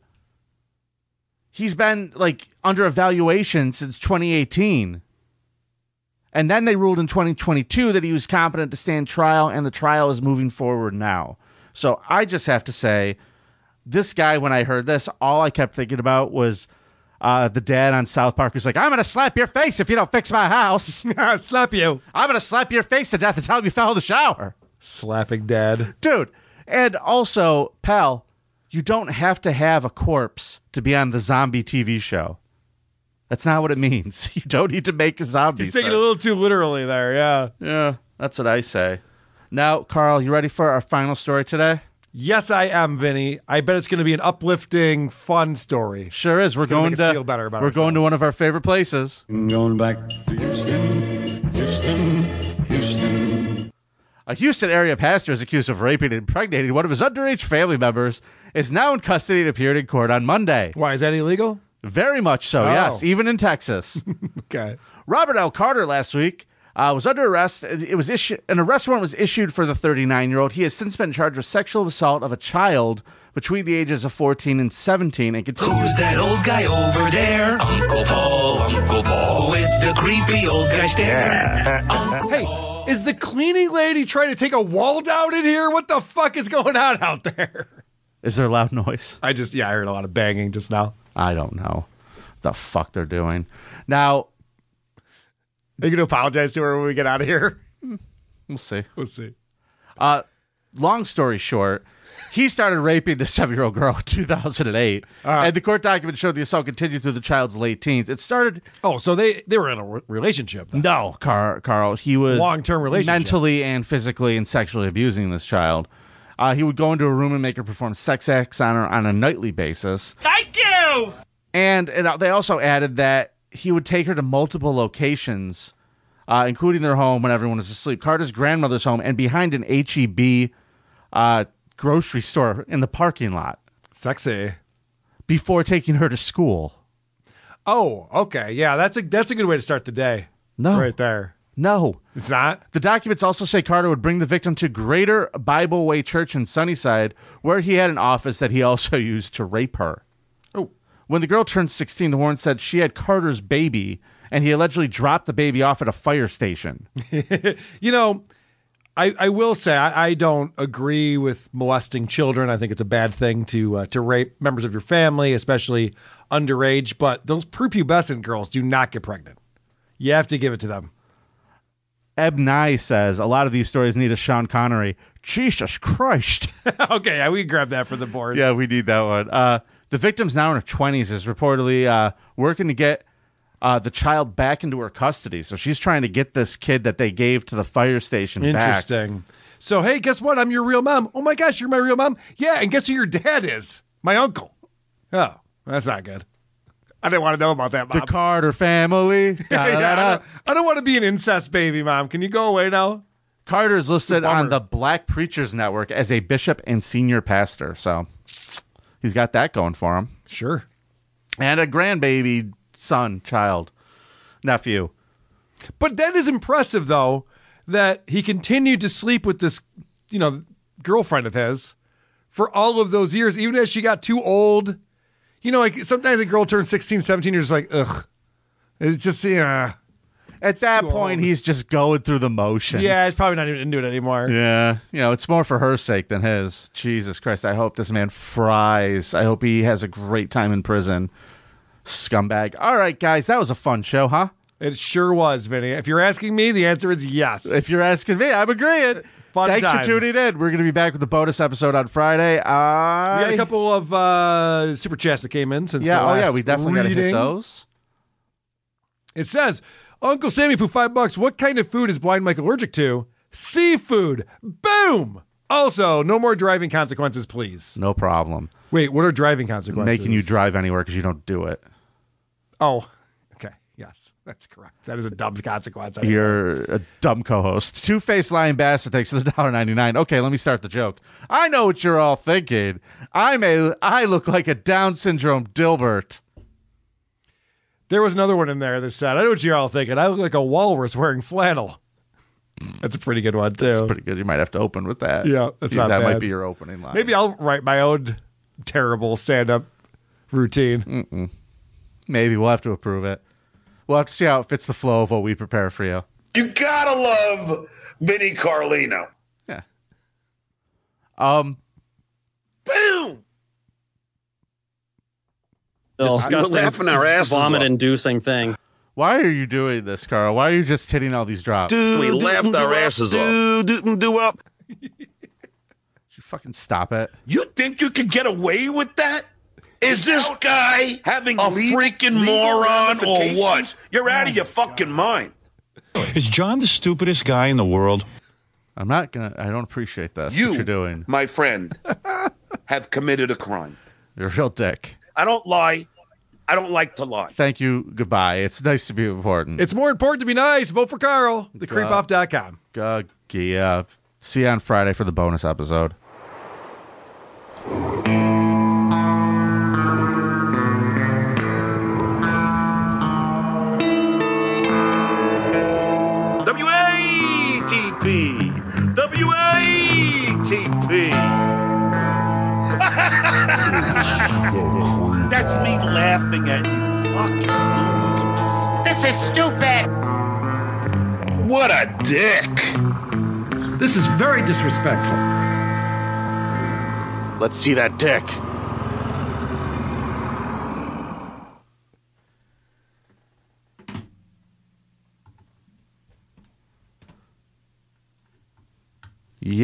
S6: he's been under evaluation since 2018. And then they ruled in 2022 that he was competent to stand trial, and the trial is moving forward now. So I just have to say, this guy, when I heard this, all I kept thinking about was the dad on South Park who's like, I'm going to slap your face if you don't fix my house.
S7: Slap you.
S6: I'm going to slap your face to death and tell you fell in the shower.
S7: Slapping dad.
S6: Dude. And also, pal, you don't have to have a corpse to be on the zombie TV show. That's not what it means. You don't need to make a zombie.
S7: He's taking it a little too literally there, yeah.
S6: Yeah, that's what I say. Now, Carl, you ready for our final story today?
S7: Yes, I am, Vinny. I bet it's going to be an uplifting, fun story.
S6: Sure is. We're going to
S7: feel better about
S6: we're going to one of our favorite places.
S3: Going back to Houston.
S6: A Houston area pastor is accused of raping and impregnating one of his underage family members. Is now in custody and appeared in court on Monday.
S7: Why, is that illegal?
S6: Very much so. Yes, even in Texas.
S7: Okay.
S6: Robert L. Carter last week was under arrest. It was an arrest warrant was issued for the 39-year-old. He has since been charged with sexual assault of a child between the ages of 14 and 17. And
S18: Who's that old guy over there? Uncle Paul, with the creepy old guy stare.
S7: Hey, is the cleaning lady trying to take a wall down in here? What the fuck is going on out there?
S6: Is there loud noise?
S7: I heard a lot of banging just now.
S6: I don't know what the fuck they're doing. Now,
S7: are you going to apologize to her when we get out of here?
S6: We'll see.
S7: We'll see.
S6: Long story short, he started raping the 7-year-old girl in 2008, and the court document showed the assault continued through the child's late teens. It started...
S7: Oh, so they were in a relationship then?
S6: No, Carl. He was...
S7: Long-term relationship.
S6: Mentally and physically and sexually abusing this child. He would go into a room and make her perform sex acts on her on a nightly basis.
S18: Thank you!
S6: And they also added that he would take her to multiple locations, including their home when everyone was asleep, Carter's grandmother's home, and behind an H-E-B grocery store in the parking lot.
S7: Sexy.
S6: Before taking her to school.
S7: Oh, okay. Yeah, that's a good way to start the day.
S6: No.
S7: Right there.
S6: No.
S7: It's not?
S6: The documents also say Carter would bring the victim to Greater Bible Way Church in Sunnyside, where he had an office that he also used to rape her.
S7: Oh.
S6: When the girl turned 16, the warrant said she had Carter's baby and he allegedly dropped the baby off at a fire station.
S7: You know, I will say I don't agree with molesting children. I think it's a bad thing to rape members of your family, especially underage. But those prepubescent girls do not get pregnant. You have to give it to them.
S6: Eb Nye says a lot of these stories need a Sean Connery. Jesus Christ.
S7: Okay, yeah, we can grab that for the board.
S6: Yeah, we need that one. The victim's now in her 20s is reportedly working to get the child back into her custody. So she's trying to get this kid that they gave to the fire station back.
S7: Interesting. So, hey, guess what? I'm your real mom. Oh, my gosh, you're my real mom? Yeah, and guess who your dad is? My uncle. Oh, that's not good. I didn't want to know about that, Mom.
S6: The Carter family.
S7: I don't want to be an incest baby, Mom. Can you go away now?
S6: Carter is listed on the Black Preachers Network as a bishop and senior pastor. So he's got that going for him.
S7: Sure.
S6: And a grandbaby son, child, nephew.
S7: But that is impressive, though, that he continued to sleep with this, girlfriend of his for all of those years, even as she got too old. Like sometimes a girl turns 16, 17, you're just like, ugh. It's just, At
S6: that point, he's just going through the motions.
S7: Yeah, he's probably not even into it anymore.
S6: Yeah. It's more for her sake than his. Jesus Christ, I hope this man fries. I hope he has a great time in prison. Scumbag. All right, guys, that was a fun show, huh?
S7: It sure was, Vinny. If you're asking me, the answer is yes.
S6: If you're asking me, I'm agreeing. Thanks
S7: times.
S6: for tuning in. We're going to be back with the bonus episode on Friday. We
S7: had a couple of super chats that came in since the last
S6: we definitely got to hit those.
S7: It says, Uncle Sammy poo $5. What kind of food is Blind Mike allergic to? Seafood. Boom. Also, no more driving consequences, please.
S6: No problem.
S7: Wait, what are driving consequences?
S6: Making you drive anywhere because you don't do it.
S7: Oh, okay. Yes, that's correct. That is a dumb consequence. Anyway.
S6: You're a dumb co-host. Two-Faced Lying Bastard thanks for the $1.99. Okay, let me start the joke. I know what you're all thinking. I look like a Down syndrome Dilbert.
S7: There was another one in there that said, I know what you're all thinking. I look like a walrus wearing flannel. That's a pretty good one, too.
S6: That's pretty good. You might have to open with that.
S7: Yeah, that's not bad.
S6: That might be your opening line.
S7: Maybe I'll write my own terrible stand-up routine.
S6: Maybe. We'll have to approve it. We'll have to see how it fits the flow of what we prepare for you.
S3: You gotta love Vinny Carlino.
S6: Yeah.
S3: Boom!
S5: Disgusting,
S3: laughing our asses off.
S5: vomit-inducing thing.
S6: Why are you doing this, Carl? Why are you just hitting all these drops?
S3: We laughed our asses off. Do up.
S6: You fucking stop it.
S3: You think you can get away with that? Is this guy having a freaking moron or what? You're out of your fucking mind.
S8: Is John the stupidest guy in the world?
S6: I don't appreciate this. What you're doing.
S3: My friend, have committed a crime.
S6: You're a real dick.
S3: I don't lie. I don't like to lie.
S6: Thank you. Goodbye. It's nice to be important.
S7: It's more important to be nice. Vote for Carl. TheCreepoff.com.
S6: Yeah. See you on Friday for the bonus episode.
S3: WATP. WATP. That's me laughing at you fucking losers. This is stupid. What a dick.
S23: This is very disrespectful.
S3: Let's see that dick.